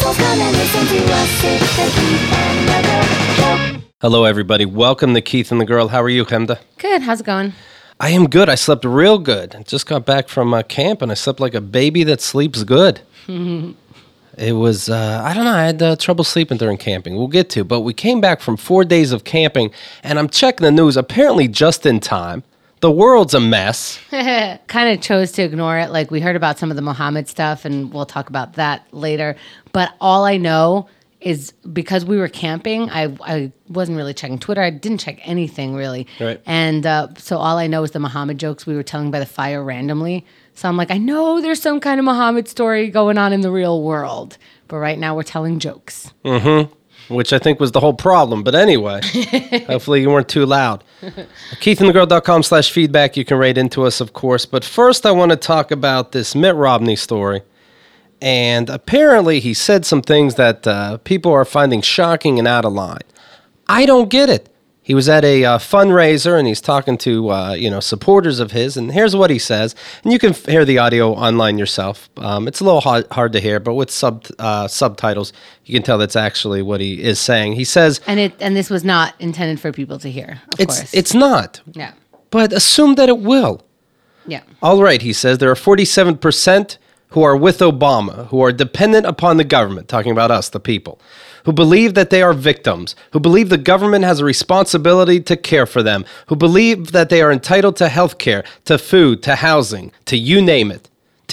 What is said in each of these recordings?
Come and listen to us, it's the Keith and the Girl Show. Hello, everybody. Welcome to Keith and the Girl. How are you, Chemda? Good. How's it going? I am good. I slept real good. I just got back from camp, and I slept like a baby that sleeps good. It was, I don't know, I had trouble sleeping during camping. We'll get to, but we came back from 4 days of camping, and I'm checking the news, apparently just in time. The world's a mess. Kind of chose to ignore it. Like, we heard about some of the Muhammad stuff, and we'll talk about that later. But all I know is because we were camping, I wasn't really checking Twitter. I didn't check anything, really. Right. And so all I know is the Muhammad jokes we were telling by the fire randomly. So I'm like, I know there's some kind of Muhammad story going on in the real world. But right now we're telling jokes. Which I think was the whole problem. But anyway, hopefully you weren't too loud. KeithAndTheGirl.com/feedback. You can write into us, of course. But first I want to talk about this Mitt Romney story. And apparently he said some things that people are finding shocking and out of line. I don't get it. He was at a fundraiser and he's talking to supporters of his. And here's what he says. And you can hear the audio online yourself. It's a little hard to hear, but with subtitles, you can tell that's actually what he is saying. He says, And this was not intended for people to hear, of course. It's not. Yeah. But assume that it will. Yeah. All right, he says, there are 47% who are with Obama, who are dependent upon the government, talking about us, the people, who believe that they are victims, who believe the government has a responsibility to care for them, who believe that they are entitled to health care, to food, to housing, to you name it,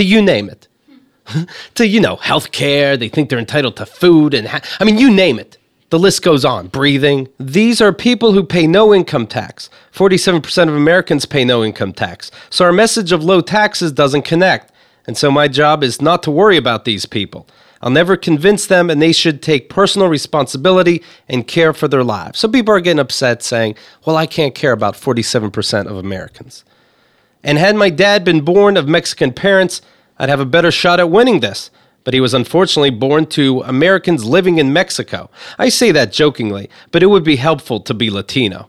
to health care. They think they're entitled to food and you name it. The list goes on. Breathing. These are people who pay no income tax. 47% of Americans pay no income tax. So our message of low taxes doesn't connect. And so my job is not to worry about these people. I'll never convince them, and they should take personal responsibility and care for their lives. So people are getting upset saying, well, I can't care about 47% of Americans. And had my dad been born of Mexican parents, I'd have a better shot at winning this. But he was unfortunately born to Americans living in Mexico. I say that jokingly, but it would be helpful to be Latino.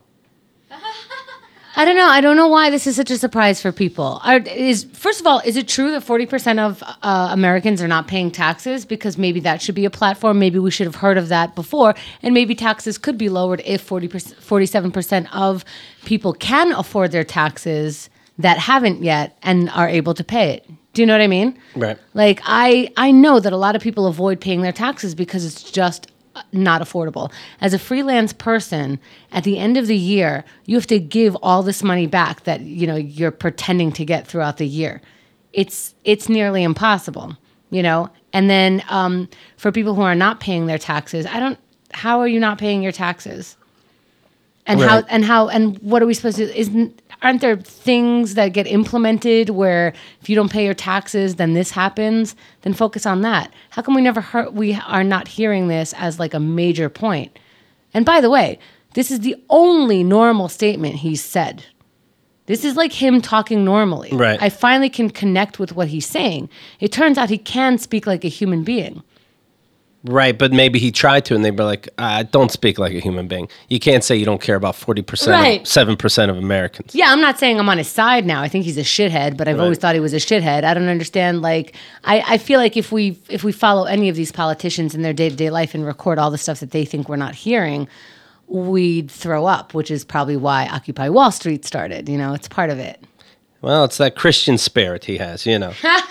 I don't know. I don't know why this is such a surprise for people. First of all, is it true that 40% of Americans are not paying taxes? Because maybe that should be a platform. Maybe we should have heard of that before. And maybe taxes could be lowered if 47% of people can afford their taxes that haven't yet and are able to pay it. Do you know what I mean? Right. Like, I know that a lot of people avoid paying their taxes because it's just not affordable. As a freelance person, at the end of the year, you have to give all this money back that you're pretending to get throughout the year. It's nearly impossible, And then for people who are not paying their taxes, how are you not paying your taxes? And right. and what are we supposed to? Aren't there things that get implemented where if you don't pay your taxes, then this happens? Then focus on that. How come we are not hearing this as like a major point? And by the way, this is the only normal statement he's said. This is like him talking normally. Right. I finally can connect with what he's saying. It turns out he can speak like a human being. Right, but maybe he tried to, and they were like, don't speak like a human being. You can't say you don't care about 40%, right. 7% of Americans. Yeah, I'm not saying I'm on his side now. I think he's a shithead, but I've always thought he was a shithead. I don't understand. Like, I feel like if we follow any of these politicians in their day-to-day life and record all the stuff that they think we're not hearing, we'd throw up, which is probably why Occupy Wall Street started. It's part of it. Well, it's that Christian spirit he has, The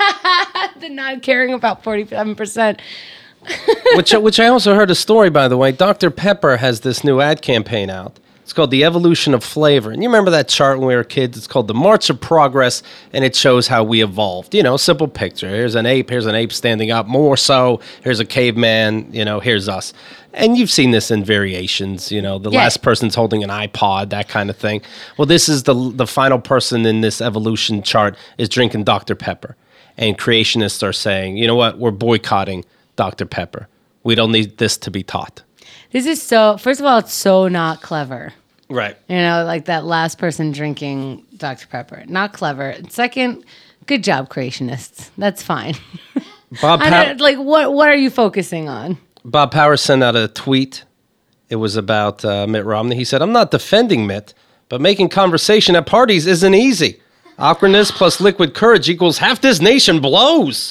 not caring about 47%. which I also heard a story, by the way. Dr. Pepper has this new ad campaign out. It's called The Evolution of Flavor. And you remember that chart when we were kids? It's called The March of Progress, and it shows how we evolved. Simple picture. Here's an ape standing up more so. Here's a caveman, here's us. And you've seen this in variations, last person's holding an iPod, that kind of thing. Well, this is the final person in this evolution chart is drinking Dr. Pepper. And creationists are saying, you know what, we're boycotting Dr. Pepper. We don't need this to be taught. This is first of all, it's so not clever. Right. Like that last person drinking Dr. Pepper. Not clever. Second, good job, creationists. That's fine. What are you focusing on? Bob Powers sent out a tweet. It was about Mitt Romney. He said, I'm not defending Mitt, but making conversation at parties isn't easy. Awkwardness plus liquid courage equals half this nation blows.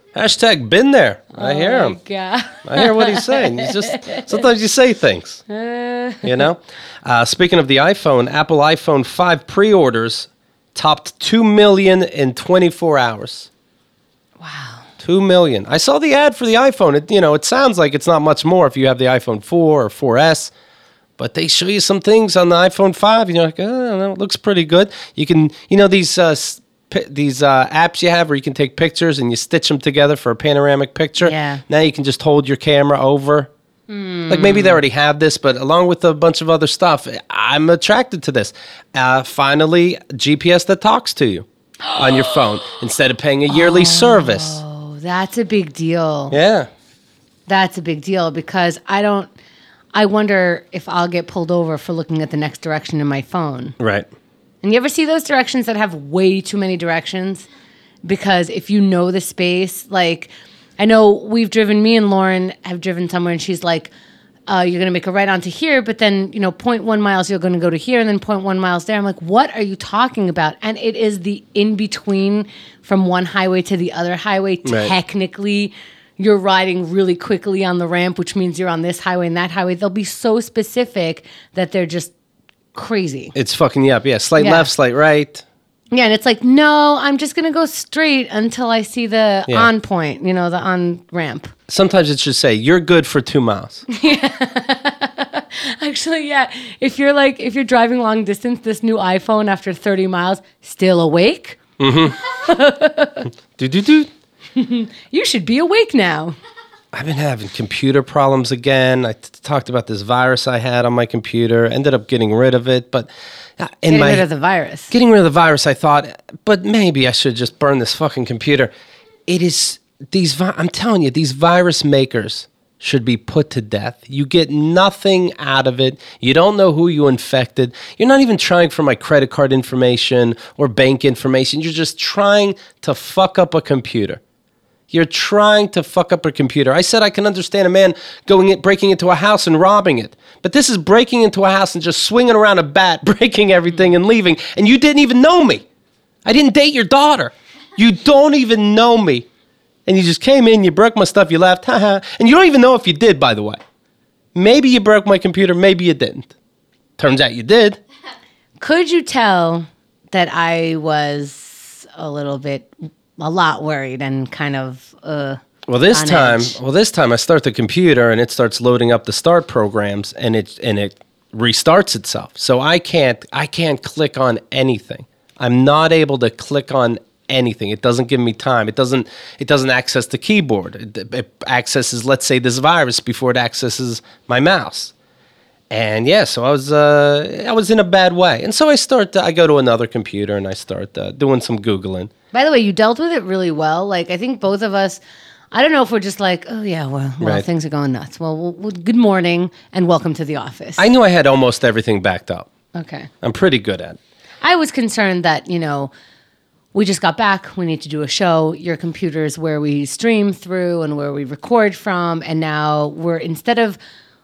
Hashtag been there. I hear him. God. I hear what he's saying. He's just sometimes you say things. You know? Speaking of the iPhone, Apple iPhone 5 pre-orders topped 2 million in 24 hours. Wow. 2 million. I saw the ad for the iPhone. It sounds like it's not much more if you have the iPhone 4 or 4S, but they show you some things on the iPhone 5 and you're like, oh, it looks pretty good. You can, these apps you have where you can take pictures and you stitch them together for a panoramic picture. Yeah. Now you can just hold your camera over. Like maybe they already have this, but along with a bunch of other stuff, I'm attracted to this. Finally, GPS that talks to you on your phone instead of paying a yearly service. Oh, that's a big deal. Yeah. That's a big deal because I wonder if I'll get pulled over for looking at the next direction in my phone. Right. And you ever see those directions that have way too many directions? Because if you know the space, like I know me and Lauren have driven somewhere and she's like, you're going to make a right onto here, but then, 0.1 miles, you're going to go to here and then 0.1 miles there. I'm like, what are you talking about? And it is the in-between from one highway to the other highway. Right. Technically, you're riding really quickly on the ramp, which means you're on this highway and that highway. They'll be so specific that they're just crazy. It's fucking you up. Yeah, slight Yeah. left, slight right. Yeah, and it's like, no, I'm just going to go straight until I see the Yeah. on point, the on ramp. Sometimes it should say, you're good for 2 miles. Actually, yeah. If you're driving long distance, this new iPhone after 30 miles, still awake? Do. You should be awake now. I've been having computer problems again. I talked about this virus I had on my computer. Ended up getting rid of it, but Getting rid of the virus. Getting rid of the virus, I thought, but maybe I should just burn this fucking computer. It is I'm telling you, these virus makers should be put to death. You get nothing out of it. You don't know who you infected. You're not even trying for my credit card information or bank information. You're just trying to fuck up a computer. You're trying to fuck up a computer. I said I can understand a man breaking into a house and robbing it. But this is breaking into a house and just swinging around a bat, breaking everything and leaving. And you didn't even know me. I didn't date your daughter. You don't even know me. And you just came in, you broke my stuff, you left, haha. And you don't even know if you did, by the way. Maybe you broke my computer, maybe you didn't. Turns out you did. Could you tell that I was a lot worried and kind of Well, this on time edge? I start the computer and it starts loading up the start programs and it restarts itself. So I can't click on anything. I'm not able to click on anything. It doesn't give me time. It doesn't access the keyboard. It accesses, let's say, this virus before it accesses my mouse. And yeah, so I was in a bad way. And so I go to another computer and I start doing some Googling. By the way, you dealt with it really well. Like, I think both of us, I don't know if we're just like, oh, yeah, well, Right. things are going nuts. Well, good morning and welcome to the office. I knew I had almost everything backed up. Okay. I'm pretty good at it. I was concerned that, we just got back. We need to do a show. Your computer's where we stream through and where we record from. And now instead of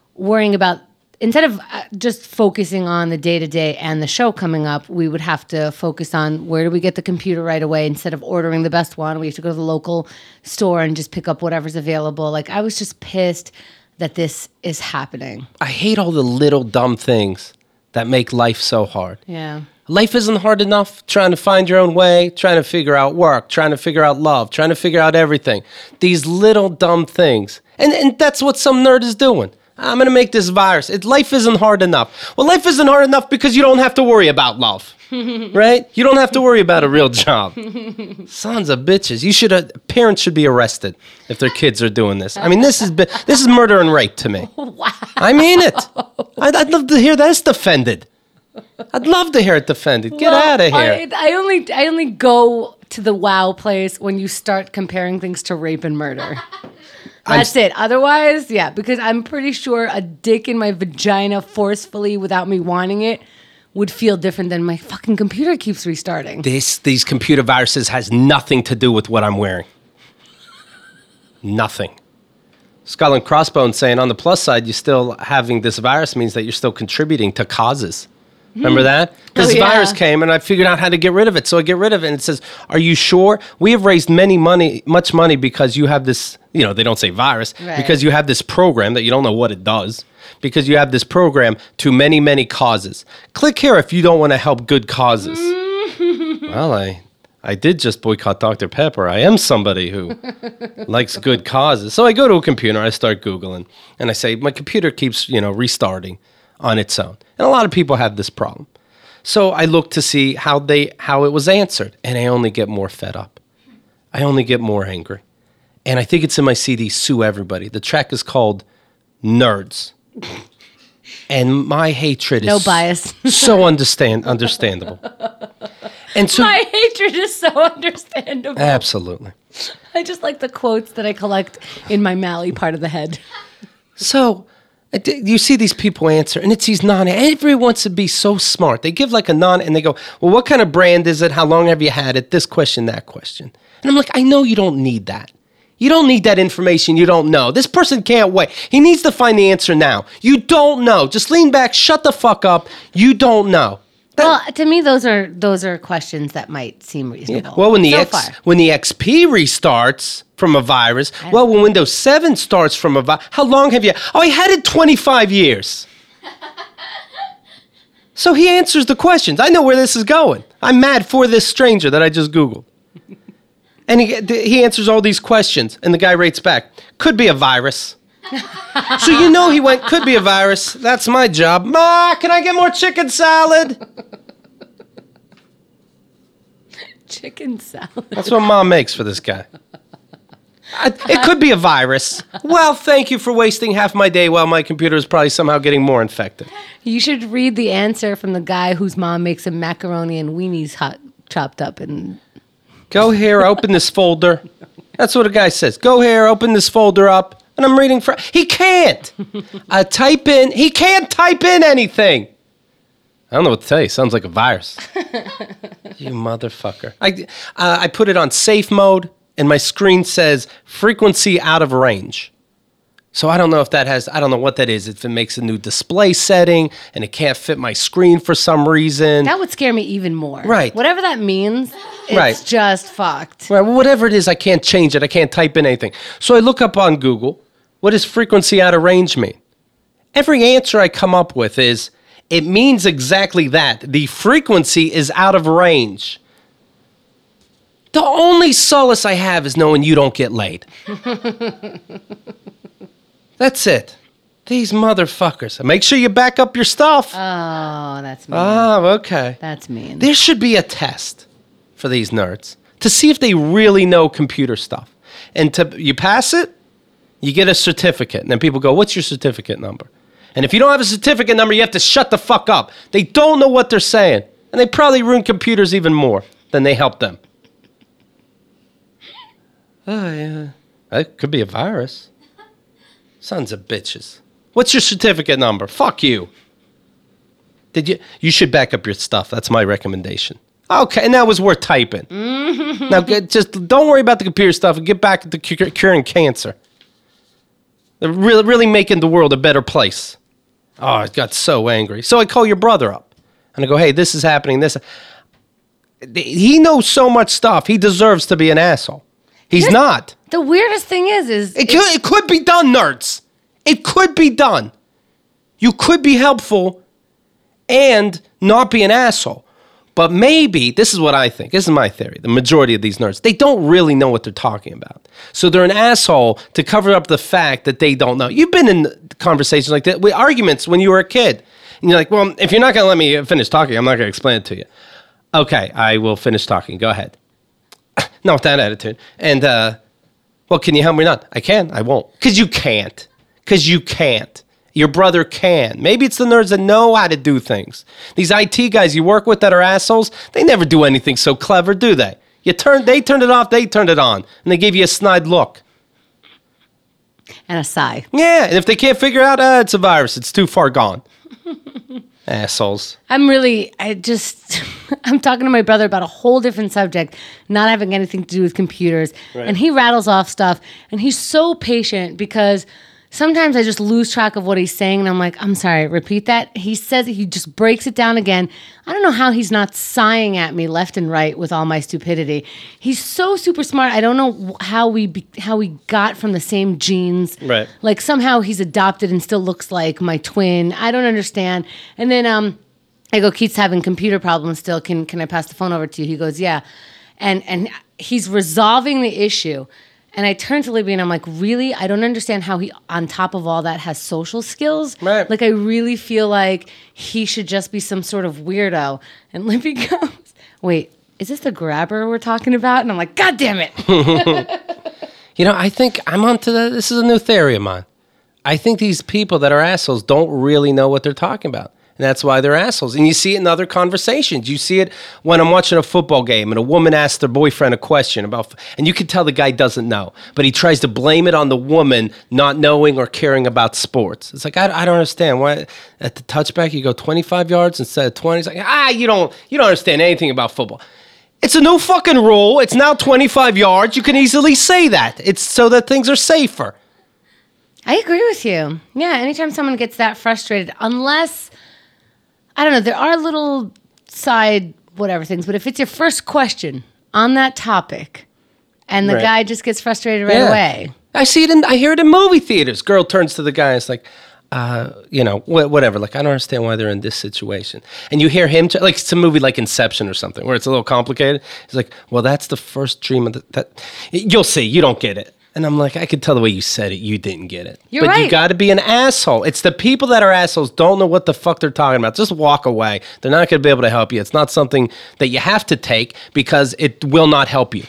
just focusing on the day-to-day and the show coming up, we would have to focus on where do we get the computer right away. Instead of ordering the best one, we have to go to the local store and just pick up whatever's available. Like, I was just pissed that this is happening. I hate all the little dumb things that make life so hard. Yeah. Life isn't hard enough trying to find your own way, trying to figure out work, trying to figure out love, trying to figure out everything. These little dumb things. And that's what some nerd is doing. I'm going to make this virus. Life isn't hard enough. Well, life isn't hard enough because you don't have to worry about love, right? You don't have to worry about a real job. Sons of bitches. Parents should be arrested if their kids are doing this. I mean, this is murder and rape to me. Wow. I mean it. I'd love to hear this defended. I'd love to hear it defended. Get out of here. I only go to the wow place when you start comparing things to rape and murder. That's it. Otherwise, yeah, because I'm pretty sure a dick in my vagina forcefully without me wanting it would feel different than my fucking computer keeps restarting. These computer viruses has nothing to do with what I'm wearing. Nothing. Skull and Crossbones saying on the plus side, you still having this virus means that you're still contributing to causes. Remember that? This yeah. virus came, and I figured out how to get rid of it. So I get rid of it, and it says, "Are you sure? We have raised much money because you have this." They don't say virus Right. because you have this program that you don't know what it does. Because you have this program to many, many causes. Click here if you don't want to help good causes. Well, I did just boycott Dr. Pepper. I am somebody who likes good causes. So I go to a computer, I start Googling, and I say, my computer keeps, restarting on its own. And a lot of people have this problem. So I look to see how it was answered, and I only get more fed up. I only get more angry. And I think it's in my CD, Sue Everybody. The track is called Nerds. And my hatred is No bias. so understandable. And so My hatred is so understandable. absolutely. I just like the quotes that I collect in my Mally part of the head. So you see these people answer, and it's these everyone wants to be so smart. They give like a and they go, well, what kind of brand is it? How long have you had it? This question, that question. And I'm like, I know you don't need that. You don't need that information you don't know. This person can't wait. He needs to find the answer now. You don't know. Just lean back, shut the fuck up. You don't know. Well, to me, those are questions that might seem reasonable. Well, when the so far. when the XP restarts from a virus, well, when Windows 7 starts from a virus, how long have you? Oh, I had it 25 years. So he answers the questions. I know where this is going. I'm mad for this stranger that I just Googled. And he answers all these questions, and the guy rates back, could be a virus. So he went, could be a virus. That's my job. Ma, can I get more chicken salad? Chicken salad. That's what Mom makes for this guy. It could be a virus. Well, thank you for wasting half my day while my computer is probably somehow getting more infected. You should read the answer from the guy whose mom makes him macaroni and weenies chopped up and... Go here, open this folder. That's what a guy says. Go here, open this folder up. And I'm reading he can't. He can't type in anything. I don't know what to tell you. Sounds like a virus. You motherfucker. I put it on safe mode, and my screen says frequency out of range. So I don't know I don't know what that is. If it makes a new display setting and it can't fit my screen for some reason. That would scare me even more. Right. Whatever that means, it's Right. just fucked. Right, well, whatever it is, I can't change it. I can't type in anything. So I look up on Google, what does frequency out of range mean? Every answer I come up with it means exactly that. The frequency is out of range. The only solace I have is knowing you don't get laid. That's it. These motherfuckers. Make sure you back up your stuff. Oh, that's mean. Oh, okay. That's mean. There should be a test for these nerds to see if they really know computer stuff. And you pass it, you get a certificate. And then people go, what's your certificate number? And if you don't have a certificate number, you have to shut the fuck up. They don't know what they're saying. And they probably ruin computers even more than they help them. Oh, yeah. That could be a virus. Sons of bitches. What's your certificate number? Fuck you. You should back up your stuff. That's my recommendation. Okay, and that was worth typing. Mm-hmm. Now, just don't worry about the computer stuff and get back to curing cancer. They're really making the world a better place. Oh, I got so angry. So I call your brother up, and I go, hey, this is happening. He knows so much stuff. He deserves to be an asshole. He's not. The weirdest thing is it could be done, nerds. It could be done. You could be helpful and not be an asshole. But maybe, this is what I think. This is my theory. The majority of these nerds, they don't really know what they're talking about. So they're an asshole to cover up the fact that they don't know. You've been in conversations like that with arguments when you were a kid. And you're like, well, if you're not going to let me finish talking, I'm not going to explain it to you. Okay, I will finish talking. Go ahead. Not with that attitude. And, well, can you help me or not? I can. I won't. Because you can't. Because you can't. Your brother can. Maybe it's the nerds that know how to do things. These IT guys you work with that are assholes, they never do anything so clever, do they? They turned it off, they turned it on. And they give you a snide look. and a sigh. Yeah, and if they can't figure out, it's a virus. It's too far gone. Assholes. I'm talking to my brother about a whole different subject, not having anything to do with computers. Right. And he rattles off stuff, and he's so patient because sometimes I just lose track of what he's saying, and I'm like, I'm sorry, repeat that. He says he just breaks it down again. I don't know how he's not sighing at me left and right with all my stupidity. He's so super smart. I don't know how we got from the same genes. Right. Like somehow he's adopted and still looks like my twin. I don't understand. And then I go, Keith's having computer problems still. Can I pass the phone over to you? He goes, yeah. And he's resolving the issue. And I turn to Libby and I'm like, really? I don't understand how he, on top of all that, has social skills. Right. Like, I really feel like he should just be some sort of weirdo. And Libby goes, wait, is this the grabber we're talking about? And I'm like, God damn it. I think I'm onto that. This is a new theory of mine. I think these people that are assholes don't really know what they're talking about. And that's why they're assholes. And you see it in other conversations. You see it when I'm watching a football game and a woman asks their boyfriend a question about, and you can tell the guy doesn't know, but he tries to blame it on the woman not knowing or caring about sports. It's like, I don't understand. Why at the touchback you go 25 yards instead of 20? It's like, you don't understand anything about football. It's a new fucking rule. It's now 25 yards. You can easily say that. It's so that things are safer. I agree with you. Yeah, anytime someone gets that frustrated, unless... I don't know, there are little side whatever things, but if it's your first question on that topic and the guy just gets frustrated right away. I hear it in movie theaters. Girl turns to the guy and it's like, whatever. Like, I don't understand why they're in this situation. And you hear him, like it's a movie like Inception or something where it's a little complicated. He's like, well, that's the first dream of that. You'll see, you don't get it. And I'm like, I could tell the way you said it, you didn't get it. You're right. You got to be an asshole. It's the people that are assholes don't know what the fuck they're talking about. Just walk away. They're not going to be able to help you. It's not something that you have to take because it will not help you.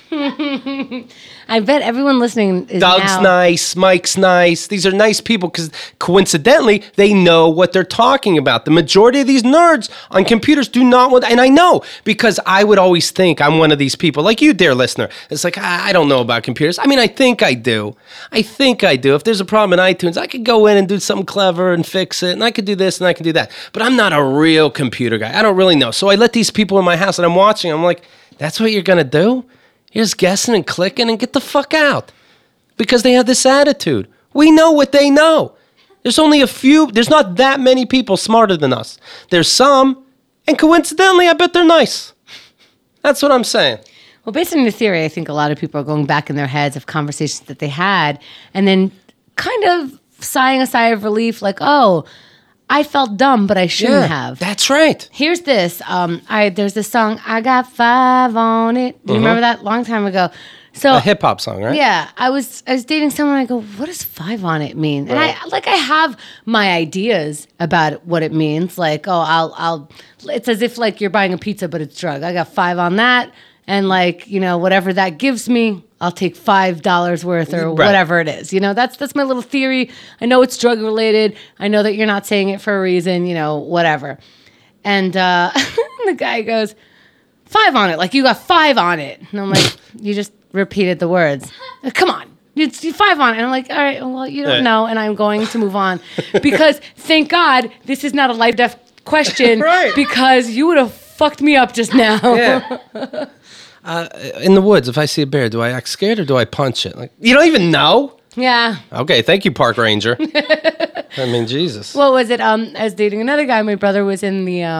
I bet everyone listening is Doug's nice. Mike's nice. These are nice people because coincidentally, they know what they're talking about. The majority of these nerds on computers do not want, and I know because I would always think I'm one of these people, like you, dear listener. It's like, I don't know about computers. I mean, I think I do. If there's a problem in iTunes, I could go in and do something clever and fix it, and I could do this and I could do that. But I'm not a real computer guy. I don't really know. So I let these people in my house and I'm watching. I'm like, that's what you're going to do? You're just guessing and clicking and get the fuck out. Because they have this attitude. We know what they know. There's only a few, there's not that many people smarter than us. There's some, and coincidentally, I bet they're nice. That's what I'm saying. Well, based on your theory, I think a lot of people are going back in their heads of conversations that they had and then kind of sighing a sigh of relief like, oh, I felt dumb, but I shouldn't have. That's right. Here's this. There's this song, I Got 5 on It. Do you remember that? Long time ago. So a hip hop song, right? Yeah. I was dating someone, I go, what does 5 on it mean? And I have my ideas about what it means. Like, oh, it's as if like you're buying a pizza, but it's drug. I got 5 on that. And like, whatever that gives me, I'll take $5 worth or whatever it is. That's my little theory. I know it's drug related. I know that you're not saying it for a reason, whatever. And the guy goes, 5 on it. Like you got 5 on it. And I'm like, you just repeated the words. Come on. It's 5 on it. And I'm like, all right, well, you don't know. And I'm going to move on because thank God this is not a life death question because you would have fucked me up just now. Yeah. In the woods, if I see a bear, do I act scared or do I punch it? Like, you don't even know? Yeah. Okay, thank you, park ranger. I mean, Jesus. What was it? I was dating another guy. My brother was in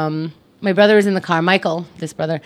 the car, Michael, this brother.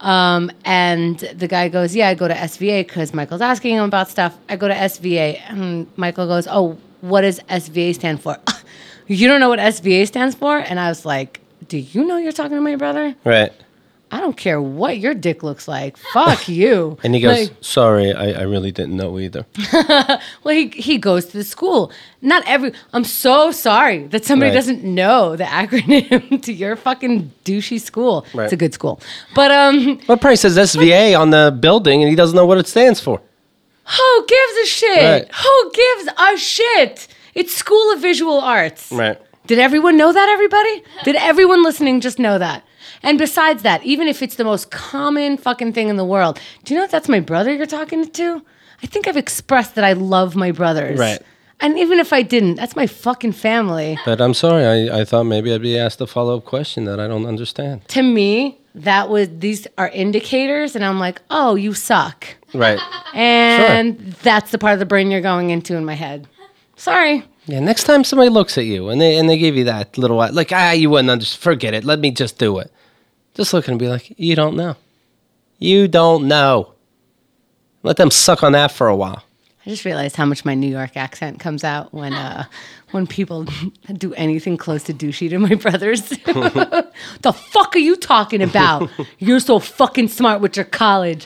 And the guy goes, yeah, I go to SVA because Michael's asking him about stuff. I go to SVA. And Michael goes, oh, what does SVA stand for? You don't know what SVA stands for? And I was like, do you know you're talking to my brother? Right. I don't care what your dick looks like. Fuck you. And he goes, sorry, I really didn't know either. Well, he goes to the school. I'm so sorry that somebody doesn't know the acronym to your fucking douchey school. Right. It's a good school. But, well, it probably says SVA on the building and he doesn't know what it stands for. Who gives a shit? Right. Who gives a shit? It's School of Visual Arts. Right. Did everyone know that, everybody? Did everyone listening just know that? And besides that, even if it's the most common fucking thing in the world, do you know if that's my brother you're talking to? I think I've expressed that I love my brothers. Right. And even if I didn't, that's my fucking family. But I'm sorry, I thought maybe I'd be asked a follow-up question that I don't understand. To me, these are indicators, and I'm like, oh, you suck. Right. And that's the part of the brain you're going into in my head. Sorry. Yeah, next time somebody looks at you and they give you that little, like, you wouldn't understand, forget it. Let me just do it. Just look and be like, you don't know. You don't know. Let them suck on that for a while. I just realized how much my New York accent comes out when people do anything close to douchey to my brothers. The fuck are you talking about? You're so fucking smart with your college.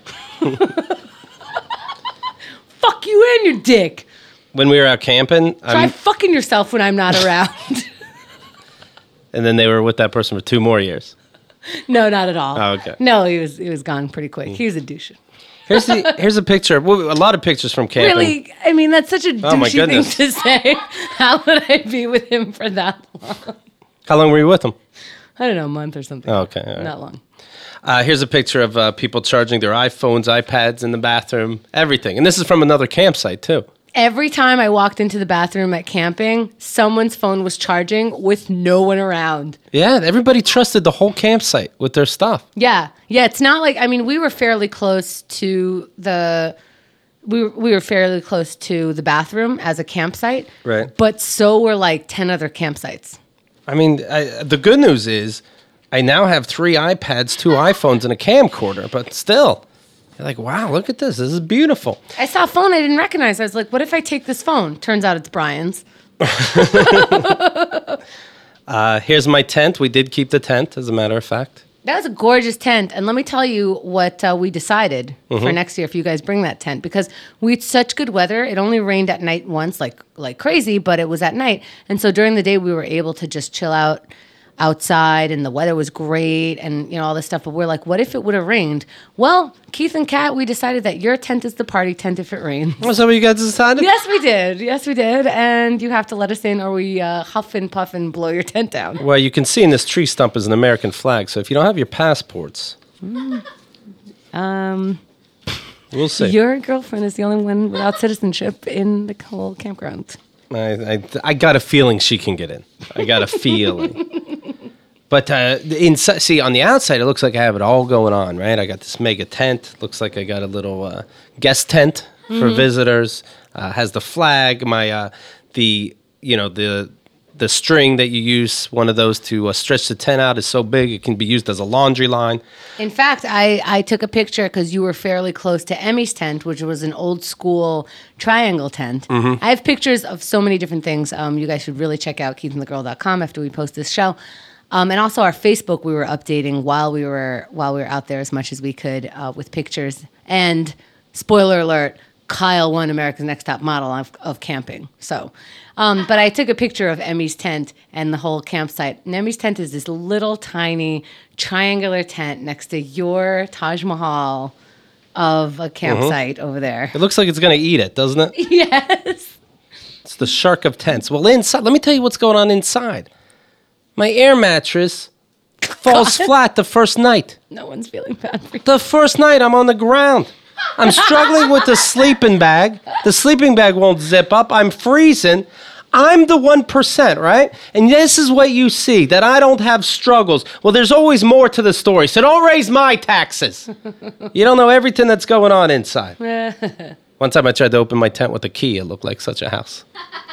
Fuck you and your dick. When we were out camping, Try fucking yourself when I'm not around. and then they were with that person for 2 more years. No, not at all. Oh, okay. No, he was gone pretty quick. He was a douche. Here's a picture. Well, a lot of pictures from camping. Really? I mean, that's such a Oh, my douchey thing goodness. to say. How would I be with him for that long? How long were you with them? I don't know, a month or something. Oh, okay. All right. Not long. Here's a picture of people charging their iPhones, iPads in the bathroom, everything. And this is from another campsite, too. Every time I walked into the bathroom at camping, someone's phone was charging with no one around. Yeah, everybody trusted the whole campsite with their stuff. Yeah. Yeah, it's not like, I mean, we were fairly close to the bathroom as a campsite. Right. But so were like 10 other campsites. I mean, the good news is I now have 3 iPads, 2 iPhones, and a camcorder, but still. You're like, wow, look at this. This is beautiful. I saw a phone I didn't recognize. I was like, what if I take this phone? Turns out it's Brian's. Here's my tent. We did keep the tent, as a matter of fact. That was a gorgeous tent. And let me tell you what we decided for next year if you guys bring that tent. Because we had such good weather. It only rained at night once, like crazy, but it was at night. And so during the day, we were able to just chill out outside and the weather was great and, you know, all this stuff. But we're like, what if it would have rained? Well, Keith and Kat, we decided that your tent is the party tent if it rains. Was that what you guys decided? Yes, we did. Yes, we did. And you have to let us in or we huff and puff and blow your tent down. Well, you can see in this tree stump is an American flag. So if you don't have your passports, we'll see. Your girlfriend is the only one without citizenship in the whole campground. I got a feeling she can get in. I got a feeling. But see, on the outside, it looks like I have it all going on, right? I got this mega tent. Looks like I got a little guest tent for visitors. Has the flag. My the string that you use, one of those to stretch the tent out, is so big it can be used as a laundry line. In fact, I took a picture because you were fairly close to Emmy's tent, which was an old school triangle tent. I have pictures of so many different things. You guys should really check out keithandthegirl.com after we post this show. And also our Facebook, we were updating while we were out there as much as we could with pictures. And spoiler alert, Kyle won America's Next Top Model of camping. So, but I took a picture of Emmy's tent and the whole campsite. And Emmy's tent is this little tiny triangular tent next to your Taj Mahal of a campsite over there. It looks like it's going to eat it, doesn't it? Yes. It's the shark of tents. Well, inside, let me tell you what's going on inside. My air mattress falls flat the first night. No one's feeling bad for you. The first night I'm on the ground. I'm struggling with the sleeping bag. The sleeping bag won't zip up. I'm freezing. I'm the 1%, right? And this is what you see, that I don't have struggles. Well, there's always more to the story, so don't raise my taxes. You don't know everything that's going on inside. One time I tried to open my tent with a key. It looked like such a house.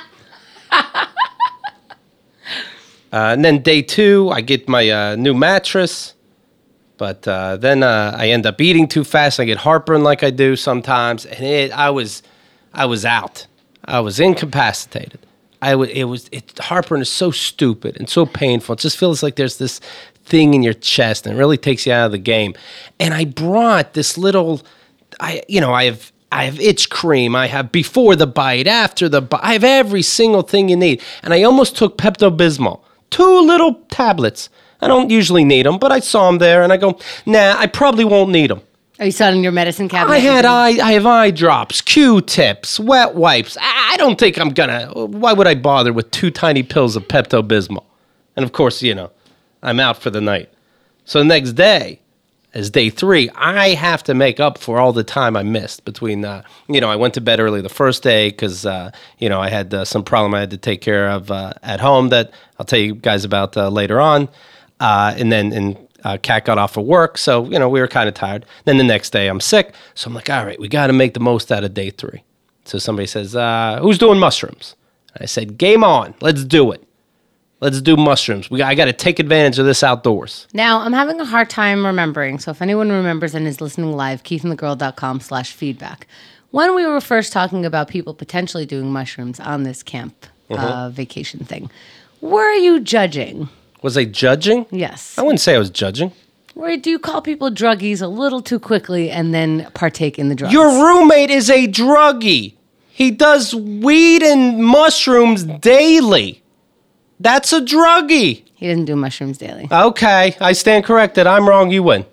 And then day 2, I get my new mattress. But then I end up eating too fast. I get heartburn like I do sometimes. And I was out. I was incapacitated. Heartburn is so stupid and so painful. It just feels like there's this thing in your chest and it really takes you out of the game. And I brought this little, I have itch cream. I have before the bite, after the bite. I have every single thing you need. And I almost took Pepto-Bismol. 2 little tablets. I don't usually need them, but I saw them there, and I go, nah, I probably won't need them. Are you selling your medicine cabinet? I have eye drops, Q-tips, wet wipes. I don't think I'm gonna. Why would I bother with 2 tiny pills of Pepto-Bismol? And of course, I'm out for the night. So the next day, as day 3, I have to make up for all the time I missed between, I went to bed early the first day because, I had some problem I had to take care of at home that I'll tell you guys about later on. And then Kat got off of work, so, we were kind of tired. Then the next day I'm sick, so I'm like, all right, we got to make the most out of day 3. So somebody says, who's doing mushrooms? I said, game on. Let's do it. Let's do mushrooms. I got to take advantage of this outdoors. Now, I'm having a hard time remembering. So if anyone remembers and is listening live, keithandthegirl.com/feedback. When we were first talking about people potentially doing mushrooms on this camp vacation thing, were you judging? Was I judging? Yes. I wouldn't say I was judging. Or do you call people druggies a little too quickly and then partake in the drugs? Your roommate is a druggie. He does weed and mushrooms daily. That's a druggie. He doesn't do mushrooms daily. Okay, I stand corrected. I'm wrong. You win.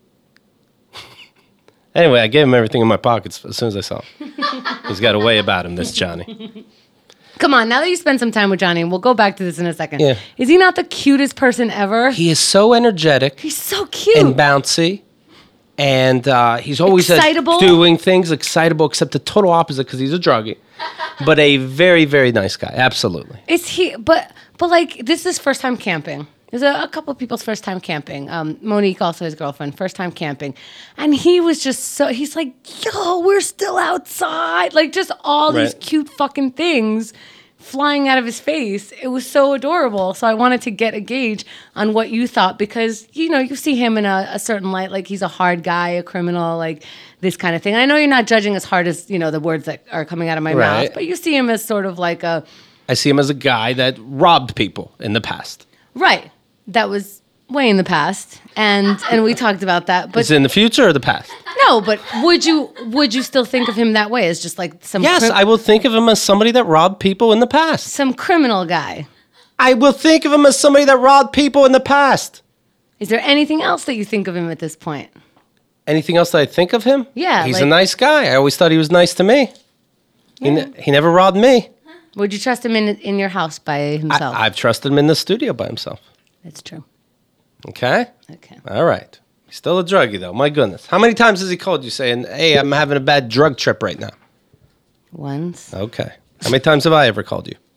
Anyway, I gave him everything in my pockets as soon as I saw him. He's got a way about him, this Johnny. Come on, now that you spent some time with Johnny, and we'll go back to this in a second. Yeah. Is he not the cutest person ever? He is so energetic He's so cute. and bouncy. And he's always Excitable. doing things, excitable, except the total opposite because he's a druggie. But a very, very nice guy. Absolutely. Is he? But like, this is first time camping. There's a couple of people's first time camping. Monique, also his girlfriend, first time camping. And he was just so, he's like, yo, we're still outside. Like, just all these Right. cute fucking things flying out of his face. It was so adorable. So I wanted to get a gauge on what you thought because, you know, you see him in a certain light, like he's a hard guy, a criminal, like this kind of thing. I know you're not judging as hard as, you know, the words that are coming out of my Right. mouth, but you see him as sort of like a, I see him as a guy that robbed people in the past. right. That was way in the past, and we talked about that. But Is it in the future or the past? no, but would you still think of him that way as just like some Yes, I will think of him as somebody that robbed people in the past. some criminal guy? I will think of him as somebody that robbed people in the past. Is there anything else that you think of him at this point? Anything else that I think of him? Yeah, He's a like- nice guy. I always thought he was nice to me. He never robbed me. Would you trust him in your house by himself? I've trusted him in the studio by himself. That's true. Okay? Okay. All right. He's still a druggie, though. My goodness. How many times has he called you saying, hey, I'm having a bad drug trip right now? Once. Okay. How many times have I ever called you?